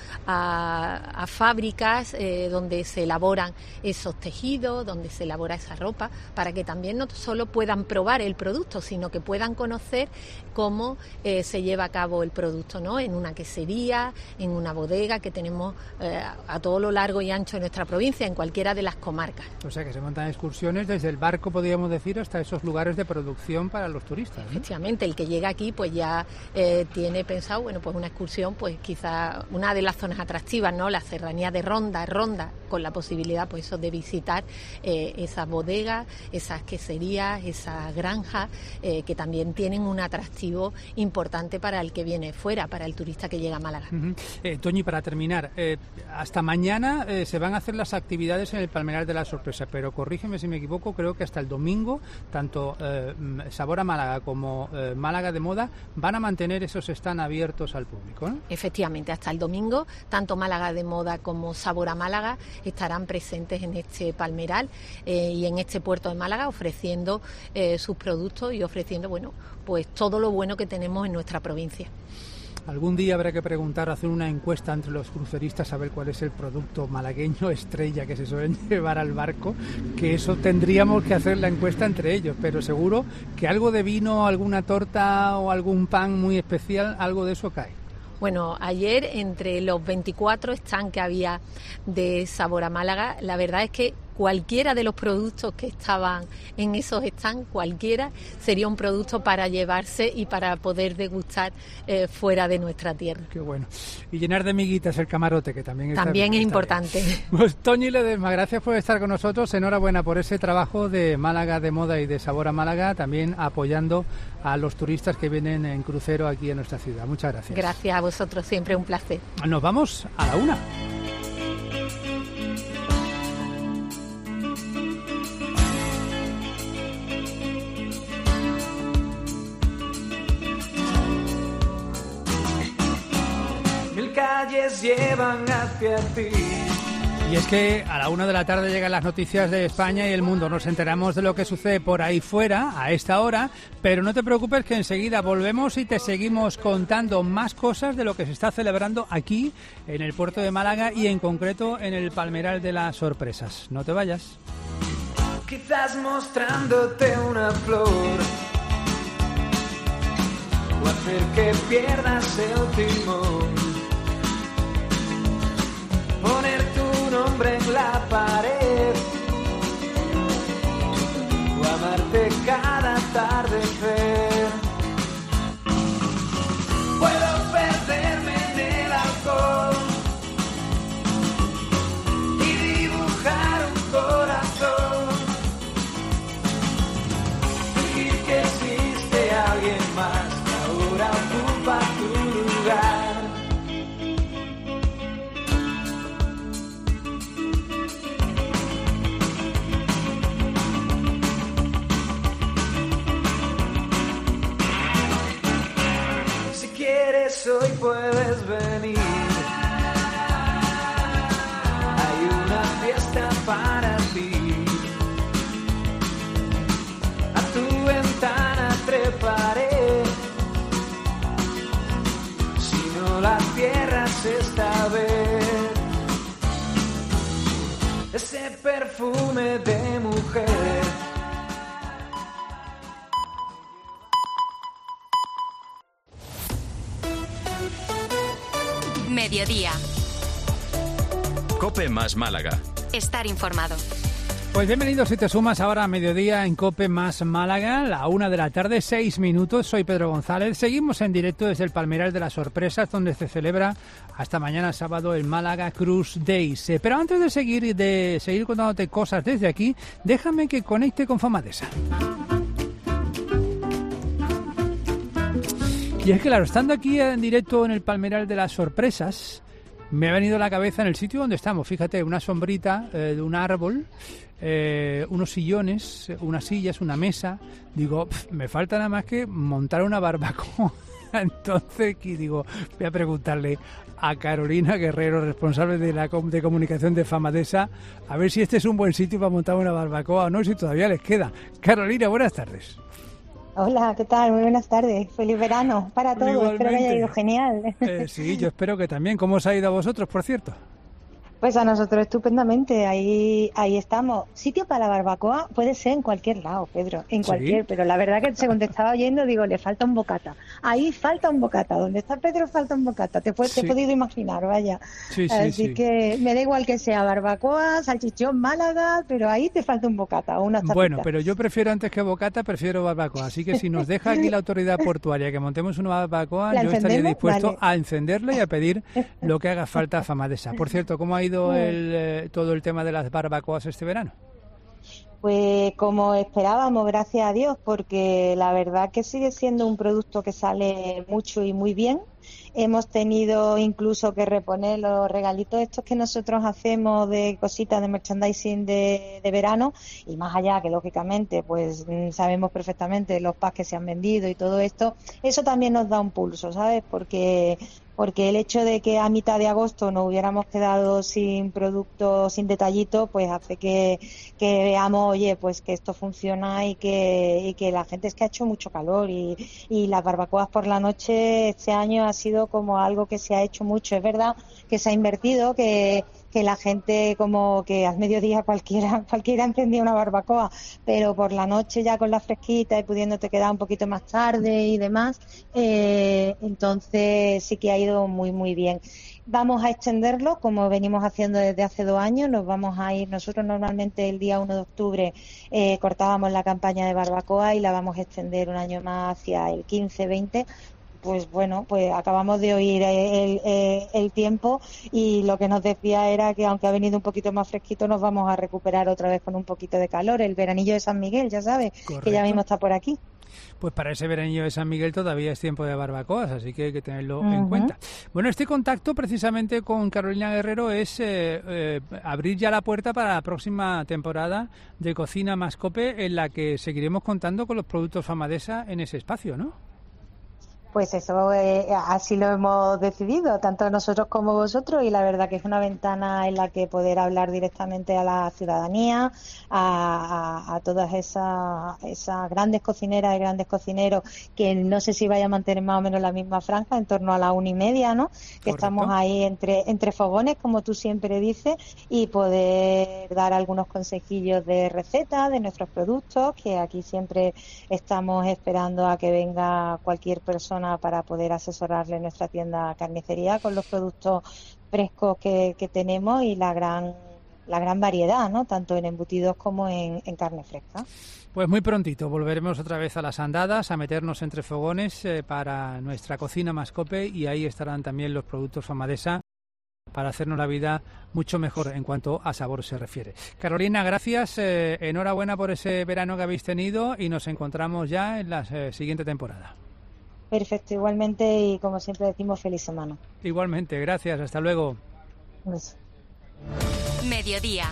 A, a fábricas eh, donde se elaboran esos tejidos, donde se elabora esa ropa, para que también no solo puedan probar el producto, sino que puedan conocer cómo eh, se lleva a cabo el producto, ¿no? En una quesería, en una bodega que tenemos eh, a todo lo largo y ancho de nuestra provincia, en cualquiera de las comarcas. O sea que se montan excursiones desde el barco, podríamos decir, hasta esos lugares de producción para los turistas, ¿no? Efectivamente, el que llega aquí pues ya eh, tiene pensado, bueno, pues una excursión, pues quizá una de las zonas atractivas, ¿no? La serranía de Ronda, Ronda, con la posibilidad pues eso de visitar eh, esas bodegas, esas queserías, esas granjas, eh, que también tienen un atractivo importante para el que viene fuera, para el turista que llega a Málaga. Uh-huh. eh, Toñi, para terminar, eh, hasta mañana eh, se van a hacer las actividades en el Palmeral de la Sorpresa, pero corrígeme si me equivoco, creo que hasta el domingo, tanto eh, Sabor a Málaga como eh, Málaga de Moda van a mantener esos stands abiertos al público, ¿no? Efectivamente, hasta el domingo, tanto Málaga de Moda como Sabor a Málaga estarán presentes en este palmeral eh, y en este puerto de Málaga ofreciendo eh, sus productos y ofreciendo, bueno, pues todo lo bueno que tenemos en nuestra provincia. Algún día habrá que preguntar, hacer una encuesta entre los cruceristas a ver cuál es el producto malagueño estrella que se suelen llevar al barco, que eso tendríamos que hacer la encuesta entre ellos, pero seguro que algo de vino, alguna torta o algún pan muy especial, algo de eso cae. Bueno, ayer entre los veinticuatro stands que había de Sabor a Málaga, la verdad es que cualquiera de los productos que estaban en esos stands, cualquiera, sería un producto para llevarse y para poder degustar eh, fuera de nuestra tierra. Qué bueno. Y llenar de miguitas el camarote, que también está También bien, es está importante. Bien. Pues Toñi Ledesma, gracias por estar con nosotros. Enhorabuena por ese trabajo de Málaga de Moda y de Sabor a Málaga, también apoyando a los turistas que vienen en crucero aquí en nuestra ciudad. Muchas gracias. Gracias a vosotros, siempre un placer. Nos vamos a la una. Calles llevan hacia ti. Y es que a la una de la tarde llegan las noticias de España y el mundo. Nos enteramos de lo que sucede por ahí fuera a esta hora, pero no te preocupes que enseguida volvemos y te seguimos contando más cosas de lo que se está celebrando aquí en el puerto de Málaga y en concreto en el Palmeral de las Sorpresas. No te vayas. Quizás mostrándote una flor o hacer que pierdas el timón. Poner tu nombre en la pared o amarte cada atardecer. Puedo perderme en el alcohol y dibujar un corazón, fingir que existe alguien más que ahora ocupa tu lugar. quieres hoy puedes venir. Hay una fiesta para ti. A tu ventana treparé. Si no la cierras esta vez. Ese perfume de mujer. Mediodía. COPE más Málaga. Estar informado. Pues bienvenidos si te sumas ahora a mediodía en COPE más Málaga, la una de la tarde, seis minutos. Soy Pedro González. Seguimos en directo desde el Palmeral de las Sorpresas, donde se celebra hasta mañana sábado el Málaga Cruise Days. Eh, Pero antes de seguir, de seguir contándote cosas desde aquí, déjame que conecte con Famadesa. Y es que claro, estando aquí en directo en el Palmeral de las Sorpresas, me ha venido a la cabeza en el sitio donde estamos, fíjate, una sombrita eh, de un árbol, eh, unos sillones, unas sillas, una mesa. Digo, pf, me falta nada más que montar una barbacoa. Entonces, aquí digo, voy a preguntarle a Carolina Guerrero, responsable de la de comunicación de Famadesa, a ver si este es un buen sitio para montar una barbacoa o no, si todavía les queda. Carolina, buenas tardes. Hola, ¿qué tal? Muy buenas tardes. Feliz verano para todos. Igualmente. Espero que haya ido genial. Eh, sí, yo espero que también. ¿Cómo os ha ido a vosotros, por cierto? Pues a nosotros estupendamente, ahí ahí estamos. Sitio para la barbacoa puede ser en cualquier lado, Pedro, en cualquier, ¿Sí? pero la verdad que según te estaba oyendo, digo, le falta un bocata. Ahí falta un bocata, donde está Pedro falta un bocata, te, puedes, Sí. te he podido imaginar, vaya. Sí, sí, Así sí. que me da igual que sea barbacoa, salchichón, Málaga, pero ahí te falta un bocata o una tapita. Bueno, pero yo prefiero antes que bocata, prefiero barbacoa. Así que si nos deja aquí la autoridad portuaria que montemos una barbacoa, ¿La yo estaría encendemos? dispuesto Vale. a encenderla y a pedir lo que haga falta a Famadesa. Por cierto, ¿cómo ha ido el, eh, todo el tema de las barbacoas este verano? Pues como esperábamos, gracias a Dios, porque la verdad que sigue siendo un producto que sale mucho y muy bien. Hemos tenido incluso que reponer los regalitos estos que nosotros hacemos de cositas de merchandising de, de verano, y más allá que lógicamente pues mm, sabemos perfectamente los packs que se han vendido y todo esto, eso también nos da un pulso, ¿sabes? Porque porque el hecho de que a mitad de agosto nos hubiéramos quedado sin producto, sin detallito, pues hace que, que veamos, oye, pues que esto funciona y que, y que la gente, es que ha hecho mucho calor y, y las barbacoas por la noche este año ha sido como algo que se ha hecho mucho. Es verdad que se ha invertido, que que la gente como que al mediodía cualquiera cualquiera encendía una barbacoa, pero por la noche ya con la fresquita y pudiéndote quedar un poquito más tarde y demás, eh, entonces sí que ha ido muy muy bien. Vamos a extenderlo como venimos haciendo desde hace dos años, nos vamos a ir, nosotros normalmente el día uno de octubre eh, cortábamos la campaña de barbacoa y la vamos a extender un año más hacia el quince veinte. Pues bueno, pues acabamos de oír el, el, el tiempo y lo que nos decía era que aunque ha venido un poquito más fresquito nos vamos a recuperar otra vez con un poquito de calor. El veranillo de San Miguel, ya sabes, Correcto. que ya mismo está por aquí. Pues para ese veranillo de San Miguel todavía es tiempo de barbacoas, así que hay que tenerlo Ujú. en cuenta. Bueno, este contacto precisamente con Carolina Guerrero es eh, eh, abrir ya la puerta para la próxima temporada de Cocina más COPE, en la que seguiremos contando con los productos Famadesa en ese espacio, ¿no? Pues eso, eh, así lo hemos decidido, tanto nosotros como vosotros, y la verdad que es una ventana en la que poder hablar directamente a la ciudadanía, a, a, a todas esas, esas grandes cocineras y grandes cocineros que no sé si vaya a mantener más o menos la misma franja, en torno a la una y media, ¿no? Que Correcto. estamos ahí entre, entre fogones, como tú siempre dices, y poder dar algunos consejillos de recetas de nuestros productos, que aquí siempre estamos esperando a que venga cualquier persona para poder asesorarle en nuestra tienda carnicería con los productos frescos que, que tenemos y la gran la gran variedad, ¿no? Tanto en embutidos como en, en carne fresca. Pues muy prontito volveremos otra vez a las andadas, a meternos entre fogones eh, para nuestra Cocina más COPE, y ahí estarán también los productos Famadesa para hacernos la vida mucho mejor en cuanto a sabor se refiere. Carolina, gracias, eh, enhorabuena por ese verano que habéis tenido y nos encontramos ya en la eh, siguiente temporada. Perfecto, igualmente, y como siempre decimos, feliz semana. Igualmente, gracias, hasta luego. Un beso. Mediodía.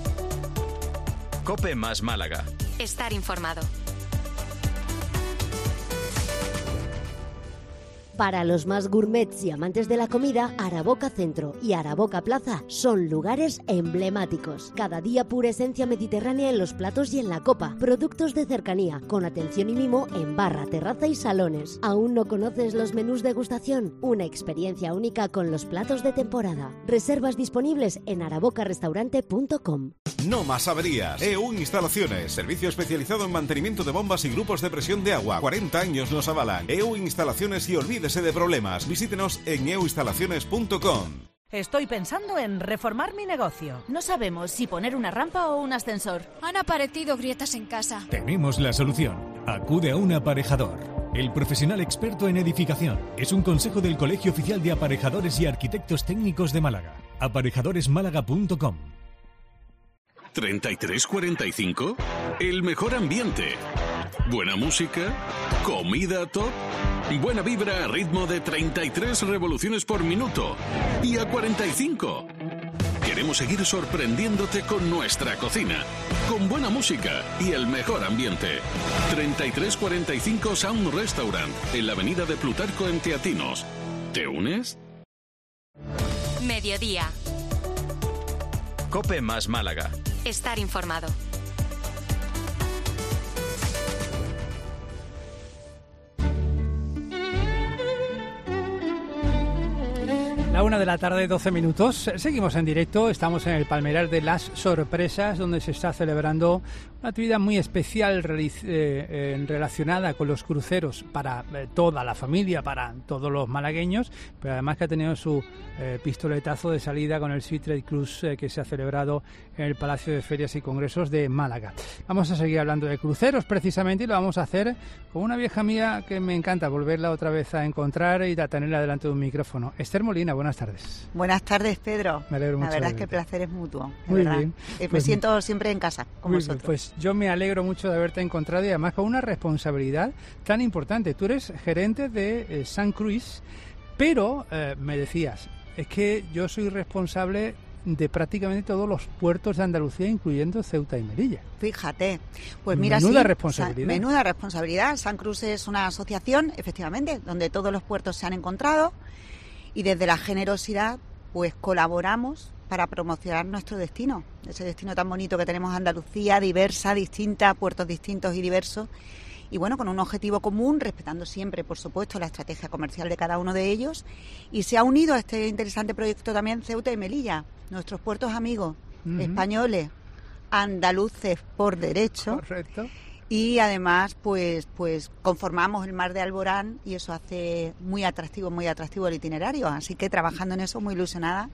COPE más Málaga. Estar informado. Para los más gourmets y amantes de la comida, Araboca Centro y Araboca Plaza son lugares emblemáticos. Cada día pura esencia mediterránea en los platos y en la copa. Productos de cercanía, con atención y mimo en barra, terraza y salones. ¿Aún no conoces los menús degustación? Una experiencia única con los platos de temporada. Reservas disponibles en araboca restaurante punto com. No más averías. E U Instalaciones, servicio especializado en mantenimiento de bombas y grupos de presión de agua. cuarenta años nos avalan. E U Instalaciones y olvídese de problemas. Visítenos en e u instalaciones punto com. Estoy pensando en reformar mi negocio. No sabemos si poner una rampa o un ascensor. Han aparecido grietas en casa. Tenemos la solución. Acude a un aparejador. El profesional experto en edificación. Es un consejo del Colegio Oficial de Aparejadores y Arquitectos Técnicos de Málaga. aparejadores málaga punto com. ¿treinta y tres cuarenta y cinco? El mejor ambiente. Buena música. Comida top. Buena vibra a ritmo de treinta y tres revoluciones por minuto. Y a cuarenta y cinco. Queremos seguir sorprendiéndote con nuestra cocina. Con buena música y el mejor ambiente. treinta y tres cuarenta y cinco Sound Restaurant. En la avenida de Plutarco en Teatinos. ¿Te unes? Mediodía. COPE más Málaga. Estar informado. La una de la tarde, doce minutos. Seguimos en directo. Estamos en el Palmeral de las Sorpresas, donde se está celebrando una actividad muy especial eh, eh, relacionada con los cruceros para eh, toda la familia, para todos los malagueños, pero además que ha tenido su eh, pistoletazo de salida con el Sea Trade Cruise eh, que se ha celebrado en el Palacio de Ferias y Congresos de Málaga. Vamos a seguir hablando de cruceros precisamente y lo vamos a hacer con una vieja mía que me encanta volverla otra vez a encontrar y a tenerla delante de un micrófono. Esther Molina, buenas tardes. Buenas tardes, Pedro. Me alegro mucho. La verdad es que el placer es mutuo. Muy verdad. bien. Eh, Pues, me siento siempre en casa con muy vosotros. bien, pues yo me alegro mucho de haberte encontrado y además con una responsabilidad tan importante. Tú eres gerente de eh, Sun Cruise, pero eh, me decías, es que yo soy responsable de prácticamente todos los puertos de Andalucía, incluyendo Ceuta y Melilla. Fíjate, pues mira, Menuda sí, responsabilidad. Sa- menuda responsabilidad. Sun Cruise es una asociación, efectivamente, donde todos los puertos se han encontrado y desde la generosidad, pues colaboramos para promocionar nuestro destino, ese destino tan bonito que tenemos Andalucía, diversa, distinta, puertos distintos y diversos, y bueno, con un objetivo común, respetando siempre, por supuesto, la estrategia comercial de cada uno de ellos, y se ha unido a este interesante proyecto también Ceuta y Melilla, nuestros puertos amigos, Ujú. españoles, andaluces por derecho. Correcto. Y además, pues, pues conformamos el mar de Alborán y eso hace muy atractivo, muy atractivo el itinerario. Así que trabajando en eso, muy ilusionada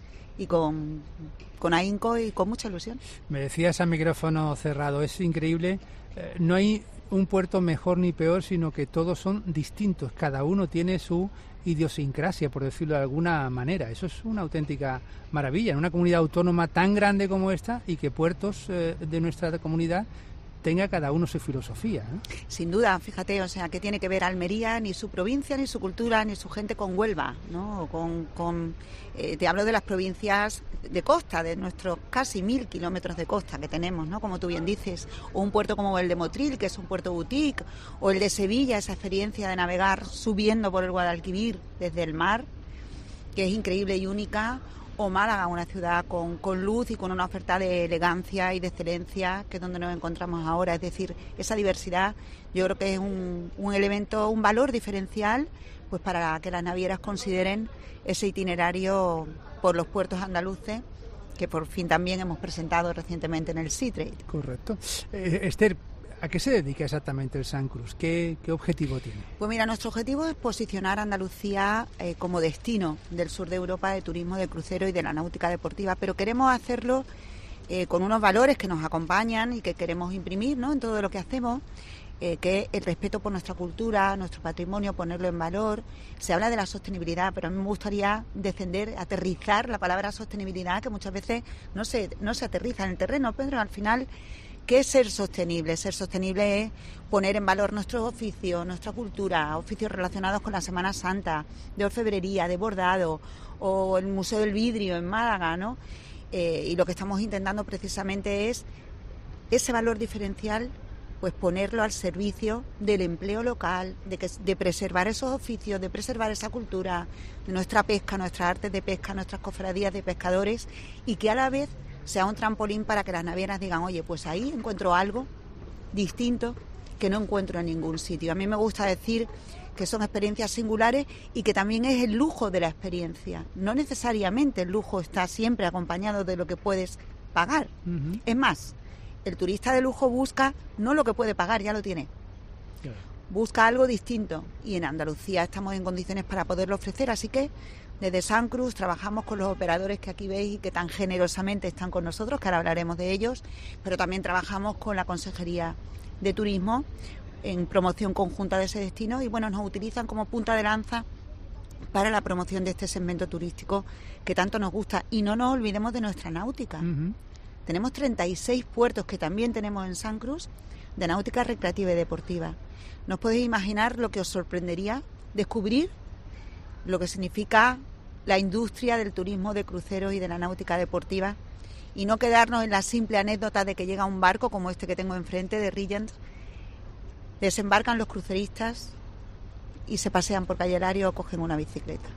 y con, con ahínco y con mucha ilusión. Me decías a micrófono cerrado, es increíble, eh, no hay un puerto mejor ni peor, sino que todos son distintos, cada uno tiene su idiosincrasia, por decirlo de alguna manera. Eso es una auténtica maravilla, en una comunidad autónoma tan grande como esta y que puertos eh, de nuestra comunidad tenga cada uno su filosofía, ¿no? Sin duda, fíjate, o sea, que tiene que ver Almería, ni su provincia, ni su cultura, ni su gente con Huelva, ¿no? Con, con eh, te hablo de las provincias de costa, de nuestros casi mil kilómetros de costa que tenemos, ¿no? Como tú bien dices, o un puerto como el de Motril, que es un puerto boutique, o el de Sevilla, esa experiencia de navegar subiendo por el Guadalquivir desde el mar, que es increíble y única. O Málaga, una ciudad con, con luz y con una oferta de elegancia y de excelencia, que es donde nos encontramos ahora. Es decir, esa diversidad yo creo que es un, un elemento, un valor diferencial, pues para que las navieras consideren ese itinerario por los puertos andaluces, que por fin también hemos presentado recientemente en el Sea Trade. Correcto. Eh, Esther, ¿a qué se dedica exactamente el Sun Cruise? ¿Qué, qué objetivo tiene? Pues mira, nuestro objetivo es posicionar a Andalucía eh, como destino del sur de Europa de turismo, de crucero y de la náutica deportiva, pero queremos hacerlo eh, con unos valores que nos acompañan y que queremos imprimir, ¿no?, en todo lo que hacemos, eh, que es el respeto por nuestra cultura, nuestro patrimonio, ponerlo en valor. Se habla de la sostenibilidad, pero a mí me gustaría defender, aterrizar la palabra sostenibilidad, que muchas veces no se, no se aterriza en el terreno, Pedro. Al final, ¿qué es ser sostenible? Ser sostenible es poner en valor nuestros oficios, nuestra cultura, oficios relacionados con la Semana Santa, de orfebrería, de bordado, o el Museo del Vidrio en Málaga, ¿no? Eh, y lo que estamos intentando precisamente es ese valor diferencial pues ponerlo al servicio del empleo local, de, que, de preservar esos oficios, de preservar esa cultura, de nuestra pesca, nuestras artes de pesca, nuestras cofradías de pescadores, y que a la vez sea un trampolín para que las navieras digan, oye, pues ahí encuentro algo distinto que no encuentro en ningún sitio. A mí me gusta decir que son experiencias singulares y que también es el lujo de la experiencia. No necesariamente el lujo está siempre acompañado de lo que puedes pagar. Uh-huh. Es más, el turista de lujo busca no lo que puede pagar, ya lo tiene. Claro. Busca algo distinto, y en Andalucía estamos en condiciones para poderlo ofrecer, así que desde San Cruz trabajamos con los operadores que aquí veis y que tan generosamente están con nosotros, que ahora hablaremos de ellos, pero también trabajamos con la Consejería de Turismo en promoción conjunta de ese destino, y bueno, nos utilizan como punta de lanza para la promoción de este segmento turístico que tanto nos gusta. Y no nos olvidemos de nuestra náutica. Uh-huh. Tenemos treinta y seis puertos que también tenemos en San Cruz de náutica recreativa y deportiva. No os podéis imaginar lo que os sorprendería descubrir lo que significa la industria del turismo de cruceros y de la náutica deportiva, y no quedarnos en la simple anécdota de que llega un barco como este que tengo enfrente de Regent, desembarcan los cruceristas y se pasean por Calle Lario o cogen una bicicleta.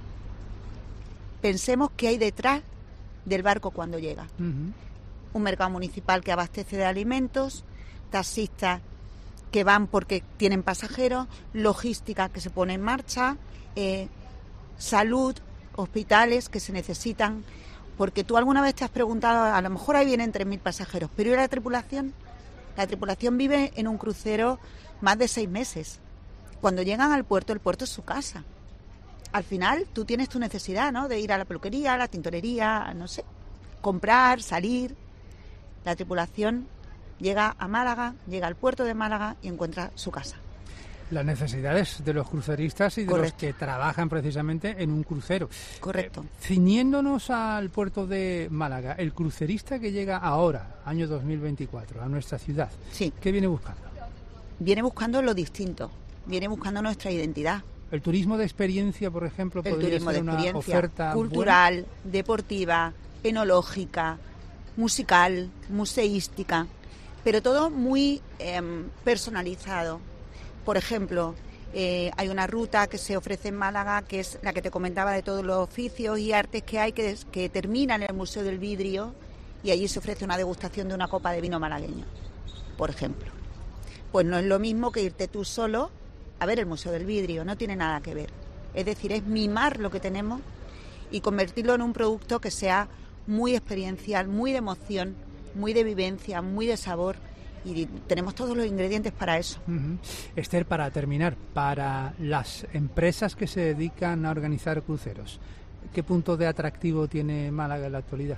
Pensemos qué hay detrás del barco cuando llega. Uh-huh. Un mercado municipal que abastece de alimentos, taxistas que van porque tienen pasajeros, logística que se pone en marcha, eh, salud, hospitales que se necesitan, porque tú alguna vez te has preguntado, a lo mejor ahí vienen tres mil pasajeros, pero ¿y la tripulación? La tripulación vive en un crucero más de seis meses. Cuando llegan al puerto, el puerto es su casa. Al final tú tienes tu necesidad, ¿no?, de ir a la peluquería, a la tintorería, no sé, comprar, salir. La tripulación llega a Málaga, llega al puerto de Málaga y encuentra su casa. Las necesidades de los cruceristas y de Correcto. Los que trabajan precisamente en un crucero. Correcto. Eh, ciñéndonos al puerto de Málaga, el crucerista que llega ahora, año dos mil veinticuatro, a nuestra ciudad, sí. ¿qué viene buscando? Viene buscando lo distinto, viene buscando nuestra identidad. ¿El turismo de experiencia, por ejemplo, el podría turismo ser de una oferta cultural, buena? Deportiva, enológica, musical, museística, pero todo muy eh, personalizado? Por ejemplo, eh, hay una ruta que se ofrece en Málaga, que es la que te comentaba, de todos los oficios y artes que hay, que, que termina en el Museo del Vidrio, y allí se ofrece una degustación de una copa de vino malagueño, por ejemplo. Pues no es lo mismo que irte tú solo a ver el Museo del Vidrio, no tiene nada que ver. Es decir, es mimar lo que tenemos y convertirlo en un producto que sea muy experiencial, muy de emoción, muy de vivencia, muy de sabor, y tenemos todos los ingredientes para eso. Uh-huh. Esther, para terminar, para las empresas que se dedican a organizar cruceros, ¿qué punto de atractivo tiene Málaga en la actualidad?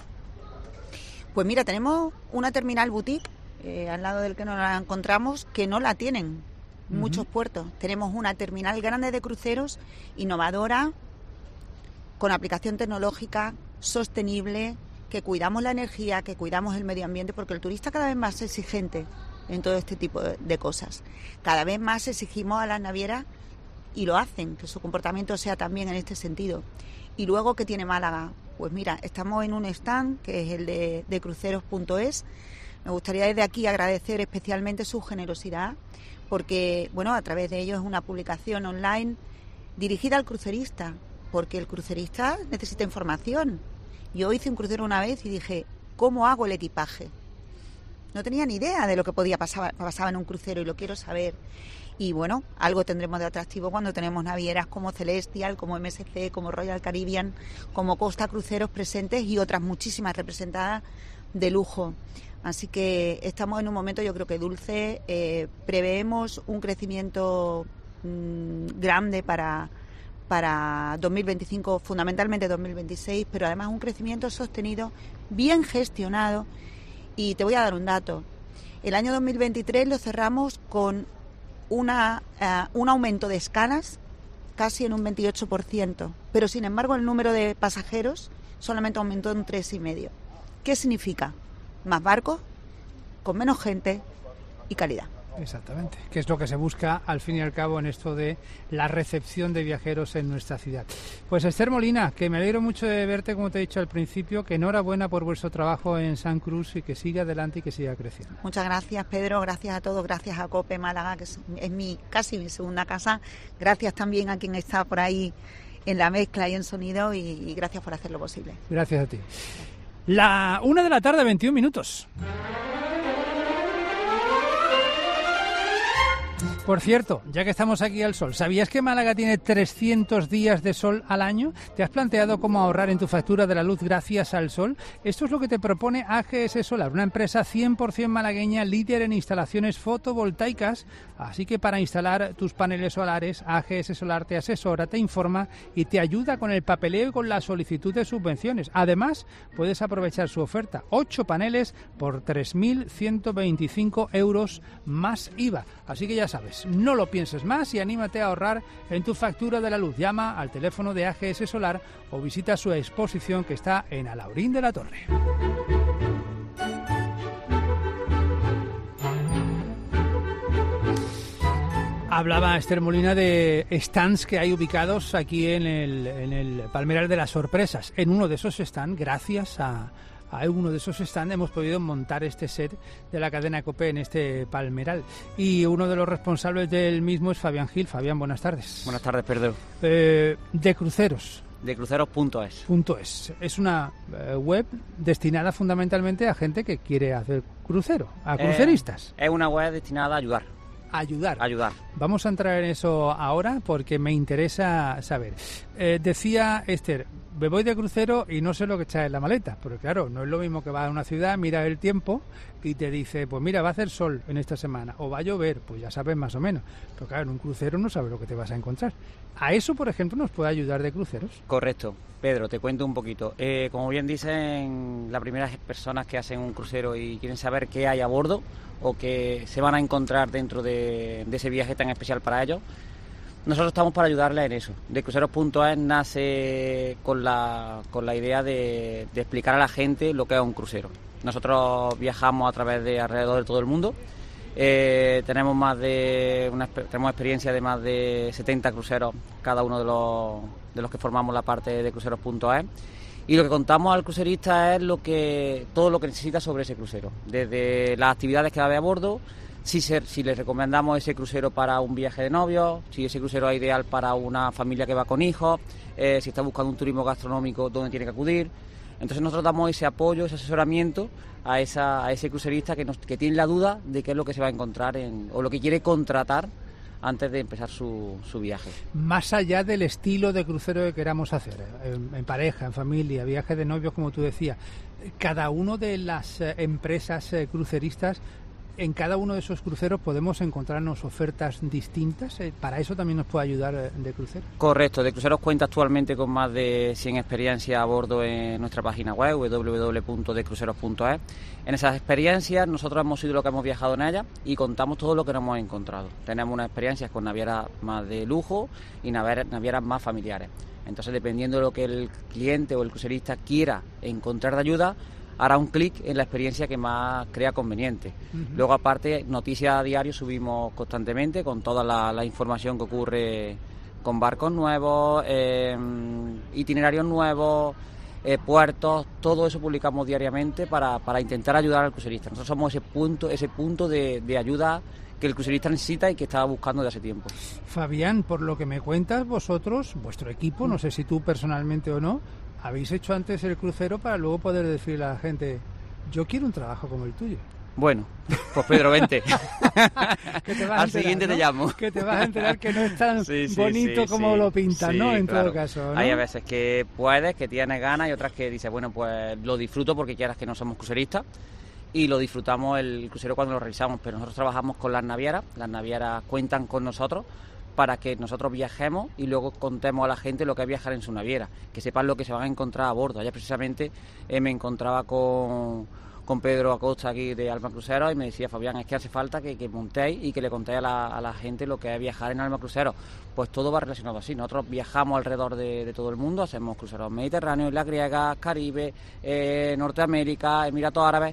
Pues mira, tenemos una terminal boutique eh, al lado del que nos la encontramos, que no la tienen uh-huh. muchos puertos. Tenemos una terminal grande de cruceros, innovadora, con aplicación tecnológica, sostenible, que cuidamos la energía, que cuidamos el medio ambiente, porque el turista cada vez más es exigente en todo este tipo de, de cosas. Cada vez más exigimos a las navieras, y lo hacen, que su comportamiento sea también en este sentido. Y luego, ¿qué tiene Málaga? Pues mira, estamos en un stand que es el de, de cruceros punto es. Me gustaría desde aquí agradecer especialmente su generosidad, porque bueno, a través de ellos es una publicación online dirigida al crucerista, porque el crucerista necesita información. Yo hice un crucero una vez y dije, ¿cómo hago el equipaje? No tenía ni idea de lo que podía pasar, pasaba en un crucero, y lo quiero saber. Y bueno, algo tendremos de atractivo cuando tenemos navieras como Celestial, como M S C, como Royal Caribbean, como Costa Cruceros presentes, y otras muchísimas representadas de lujo. Así que estamos en un momento, yo creo que dulce. Eh, preveemos un crecimiento mmm, grande para... para dos mil veinticinco, fundamentalmente dos mil veintiséis, pero además un crecimiento sostenido, bien gestionado. Y te voy a dar un dato. El año dos mil veintitrés lo cerramos con una, uh, un aumento de escalas casi en un veintiocho por ciento, pero sin embargo el número de pasajeros solamente aumentó en tres coma cinco por ciento. ¿Qué significa? Más barcos, con menos gente y calidad. Exactamente, que es lo que se busca al fin y al cabo en esto de la recepción de viajeros en nuestra ciudad. Pues Esther Molina, que me alegro mucho de verte, como te he dicho al principio, que enhorabuena por vuestro trabajo en San Cruz y que siga adelante y que siga creciendo. Muchas gracias, Pedro, gracias a todos, gracias a COPE Málaga, que es, es mi casi mi segunda casa, gracias también a quien está por ahí en la mezcla y en sonido y, y gracias por hacerlo posible. Gracias a ti. La una de la tarde, veintiún minutos. Por cierto, ya que estamos aquí al sol, ¿sabías que Málaga tiene trescientos días de sol al año? ¿Te has planteado cómo ahorrar en tu factura de la luz gracias al sol? Esto es lo que te propone A G S Solar, una empresa cien por ciento malagueña líder en instalaciones fotovoltaicas. Así que para instalar tus paneles solares, A G S Solar te asesora, te informa y te ayuda con el papeleo y con la solicitud de subvenciones. Además, puedes aprovechar su oferta, ocho paneles por tres mil ciento veinticinco euros más I V A. Así que ya sabes, no lo pienses más y anímate a ahorrar en tu factura de la luz. Llama al teléfono de A G S Solar o visita su exposición que está en Alaurín de la Torre. Hablaba Esther Molina de stands que hay ubicados aquí en el, en el Palmeral de las Sorpresas. En uno de esos stands, gracias a... a uno de esos stands hemos podido montar este set de la cadena COPE en este Palmeral. Y uno de los responsables del mismo es Fabián Gil. Fabián, buenas tardes. Buenas tardes, Pedro. Eh, de cruceros. De cruceros punto es. Punto es. Es una eh, web destinada fundamentalmente a gente que quiere hacer crucero, a cruceristas. Eh, es una web destinada a ayudar. Ayudar. Ayudar. Vamos a entrar en eso ahora porque me interesa saber. Eh, decía Esther, me voy de crucero y no sé lo que echar en la maleta, porque claro, no es lo mismo que vas a una ciudad, mira el tiempo y te dice, pues mira, va a hacer sol en esta semana o va a llover, pues ya sabes más o menos. Pero claro, en un crucero no sabes lo que te vas a encontrar. ¿A eso, por ejemplo, nos puede ayudar de cruceros? Correcto. Pedro, te cuento un poquito. Eh, como bien dicen las primeras personas que hacen un crucero y quieren saber qué hay a bordo o que se van a encontrar dentro de, de ese viaje tan especial para ellos, nosotros estamos para ayudarles en eso. De cruceros punto es nace con la, con la idea de, de explicar a la gente lo que es un crucero. Nosotros viajamos a través de alrededor de todo el mundo. Eh, tenemos más de una, tenemos experiencia de más de setenta cruceros, cada uno de los, de los que formamos la parte de cruceros punto es. Y lo que contamos al crucerista es lo que todo lo que necesita sobre ese crucero, desde las actividades que va a haber a bordo, si, se, si les recomendamos ese crucero para un viaje de novios, si ese crucero es ideal para una familia que va con hijos, eh, si está buscando un turismo gastronómico, dónde tiene que acudir. Entonces nosotros damos ese apoyo, ese asesoramiento a, esa, a ese crucerista que, nos, que tiene la duda de qué es lo que se va a encontrar en, o lo que quiere contratar antes de empezar su, su viaje. Más allá del estilo de crucero que queramos hacer, en, en pareja, en familia, viaje de novios, como tú decías, cada uno de las eh, empresas eh, cruceristas, en cada uno de esos cruceros podemos encontrarnos ofertas distintas. Eh, ¿Para eso también nos puede ayudar eh, de crucero? Correcto, de cruceros cuenta actualmente con más de cien experiencias a bordo en nuestra página web, doble u doble u doble u punto de cruceros punto es. En esas experiencias nosotros hemos sido los que hemos viajado en ellas y contamos todo lo que nos hemos encontrado. Tenemos unas experiencias con navieras más de lujo y navieras, navieras más familiares. Entonces, dependiendo de lo que el cliente o el crucerista quiera encontrar de ayuda, hará un clic en la experiencia que más crea conveniente. Uh-huh. Luego, aparte, noticias a diario subimos constantemente con toda la, la información que ocurre con barcos nuevos, eh, itinerarios nuevos, eh, puertos, todo eso publicamos diariamente para, para intentar ayudar al crucerista. Nosotros somos ese punto, ese punto de, de ayuda que el crucerista necesita y que estaba buscando desde hace tiempo. Fabián, por lo que me cuentas, vosotros, vuestro equipo, no sé si tú personalmente o no, habéis hecho antes el crucero para luego poder decirle a la gente, yo quiero un trabajo como el tuyo. Bueno, pues Pedro, vente. Que te vas Al a enterar, siguiente ¿no? te llamo. Que te vas a enterar que no es tan sí, sí, bonito sí, como sí, lo pintan, sí, ¿no? En claro. todo caso, ¿no? Hay a veces que puedes, que tienes ganas y otras que dices, bueno, pues lo disfruto porque quieras que no somos cruceristas y lo disfrutamos el crucero cuando lo realizamos, pero nosotros trabajamos con las navieras, las navieras cuentan con nosotros para que nosotros viajemos y luego contemos a la gente lo que es viajar en su naviera, que sepan lo que se van a encontrar a bordo. Ayer precisamente eh, me encontraba con, con Pedro Acosta aquí de Alma Crucero y me decía, Fabián, es que hace falta que, que montéis y que le contéis a la, a la gente lo que es viajar en Alma Crucero. Pues todo va relacionado así. Nosotros viajamos alrededor de, de todo el mundo, hacemos cruceros mediterráneos, Islas Griegas, Caribe, eh, Norteamérica, Emiratos Árabes.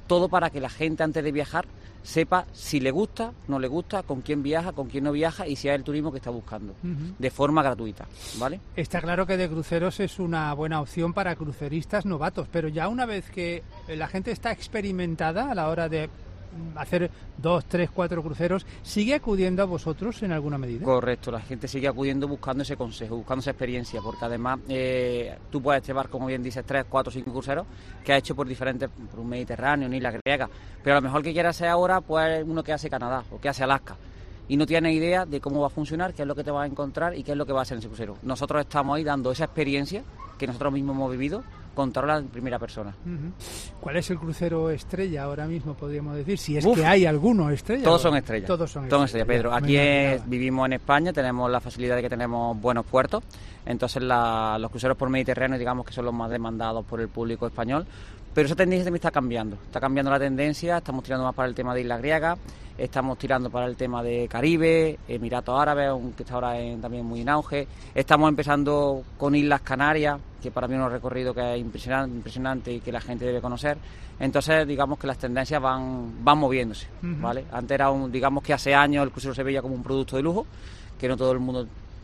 todo para que la gente antes de viajar sepa si le gusta, no le gusta, con quién viaja, con quién no viaja y si es el turismo que está buscando, uh-huh. de forma gratuita, ¿vale? Está claro que De Cruceros es una buena opción para cruceristas novatos, pero ya una vez que la gente está experimentada a la hora de hacer dos, tres, cuatro cruceros, ¿sigue acudiendo a vosotros en alguna medida? Correcto, la gente sigue acudiendo buscando ese consejo, buscando esa experiencia, porque además eh, tú puedes llevar, como bien dices, tres, cuatro, cinco cruceros que has hecho por diferentes, por un Mediterráneo, ni islas griegas, pero a lo mejor que quieras hacer ahora, pues uno que hace Canadá o que hace Alaska, y no tienes idea de cómo va a funcionar, qué es lo que te vas a encontrar y qué es lo que va a hacer en ese crucero. Nosotros estamos ahí dando esa experiencia que nosotros mismos hemos vivido, contarla en primera persona. Uh-huh. ¿Cuál es el crucero estrella ahora mismo, podríamos decir? Si es Uf, que hay alguno estrella. Todos son estrellas. Todos son Todos estrellas, Pedro. Aquí es, vivimos en España, tenemos la facilidad de que tenemos buenos puertos, entonces la, los cruceros por Mediterráneo, digamos que son los más demandados por el público español, pero esa tendencia también está cambiando, está cambiando la tendencia, estamos tirando más para el tema de islas griegas, estamos tirando para el tema de Caribe, Emiratos Árabes, que está ahora en, también muy en auge, estamos empezando con Islas Canarias, que para mí es un recorrido que es impresionante, impresionante y que la gente debe conocer. Entonces, digamos que las tendencias van van moviéndose, uh-huh. ¿vale? Antes era un, digamos que hace años el crucero se veía como un producto de lujo, que no todo el mundo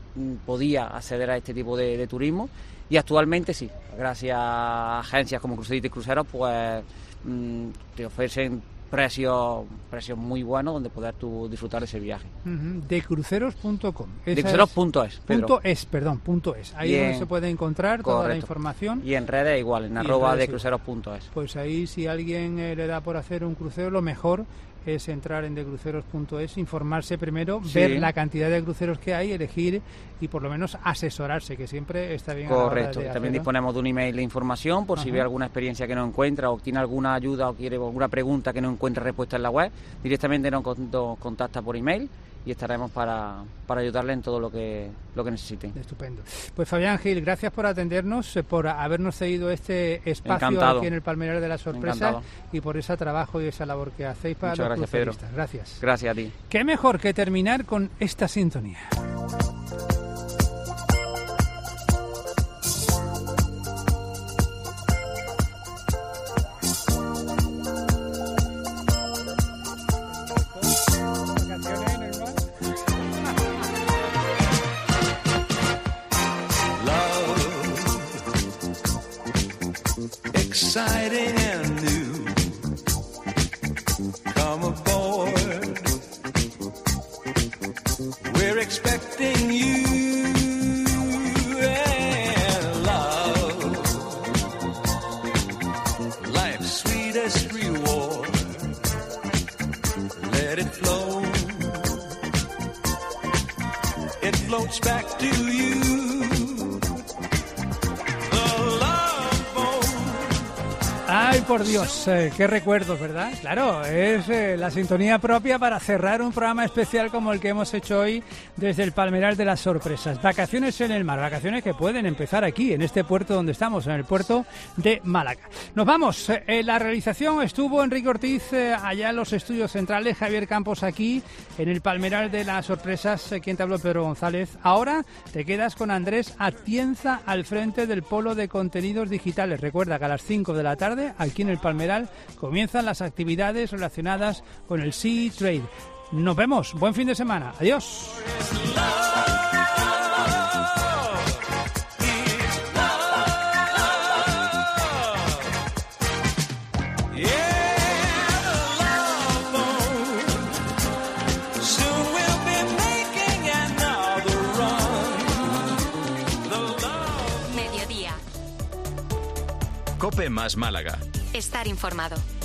podía acceder a este tipo de, de turismo, y actualmente sí, gracias a agencias como Cruceristas y Cruceros, pues mmm, te ofrecen precios precios muy buenos donde poder tú disfrutar de ese viaje. Uh-huh. De cruceros punto com. De cruceros punto es. Punto es, perdón, punto es. Ahí es donde se puede encontrar correcto. Toda la información. Y en redes igual, en arroba de cruceros punto es. Pues ahí si alguien eh, le da por hacer un crucero, lo mejor es entrar en de cruceros punto es, informarse primero, sí. ver la cantidad de cruceros que hay, elegir y por lo menos asesorarse, que siempre está bien. Correcto, a la hora de también hacerlo. Disponemos de un email de información por Ajá. si ve alguna experiencia que no encuentra o tiene alguna ayuda o quiere alguna pregunta que no encuentre respuesta en la web, directamente nos contacta por email y estaremos para, para ayudarle en todo lo que lo que necesite. Estupendo. Pues Fabián Gil, gracias por atendernos, por habernos cedido este espacio Encantado. Aquí en el Palmeral de la Sorpresa. Encantado. Y por ese trabajo y esa labor que hacéis para Muchas los gracias, cruceristas. Pedro. Gracias. Gracias a ti. Qué mejor que terminar con esta sintonía. Exciting and new. Come aboard. We're expecting you and love. Life's sweetest reward. Let it flow. It floats back to you. Ay, por Dios, eh, qué recuerdos, ¿verdad? Claro, es eh, la sintonía propia para cerrar un programa especial como el que hemos hecho hoy desde el Palmeral de las Sorpresas. Vacaciones en el mar, vacaciones que pueden empezar aquí, en este puerto donde estamos, en el puerto de Málaga. Nos vamos, eh, la realización estuvo Enrique Ortiz eh, allá en los estudios centrales, Javier Campos aquí, en el Palmeral de las Sorpresas, eh, quien te habló, Pedro González. Ahora te quedas con Andrés Atienza al frente del Polo de Contenidos Digitales. Recuerda que a las cinco de la tarde, aquí en el Palmeral, comienzan las actividades relacionadas con el Sea Trade. Nos vemos, buen fin de semana, adiós. Mediodía. COPE más Málaga. Estar informado.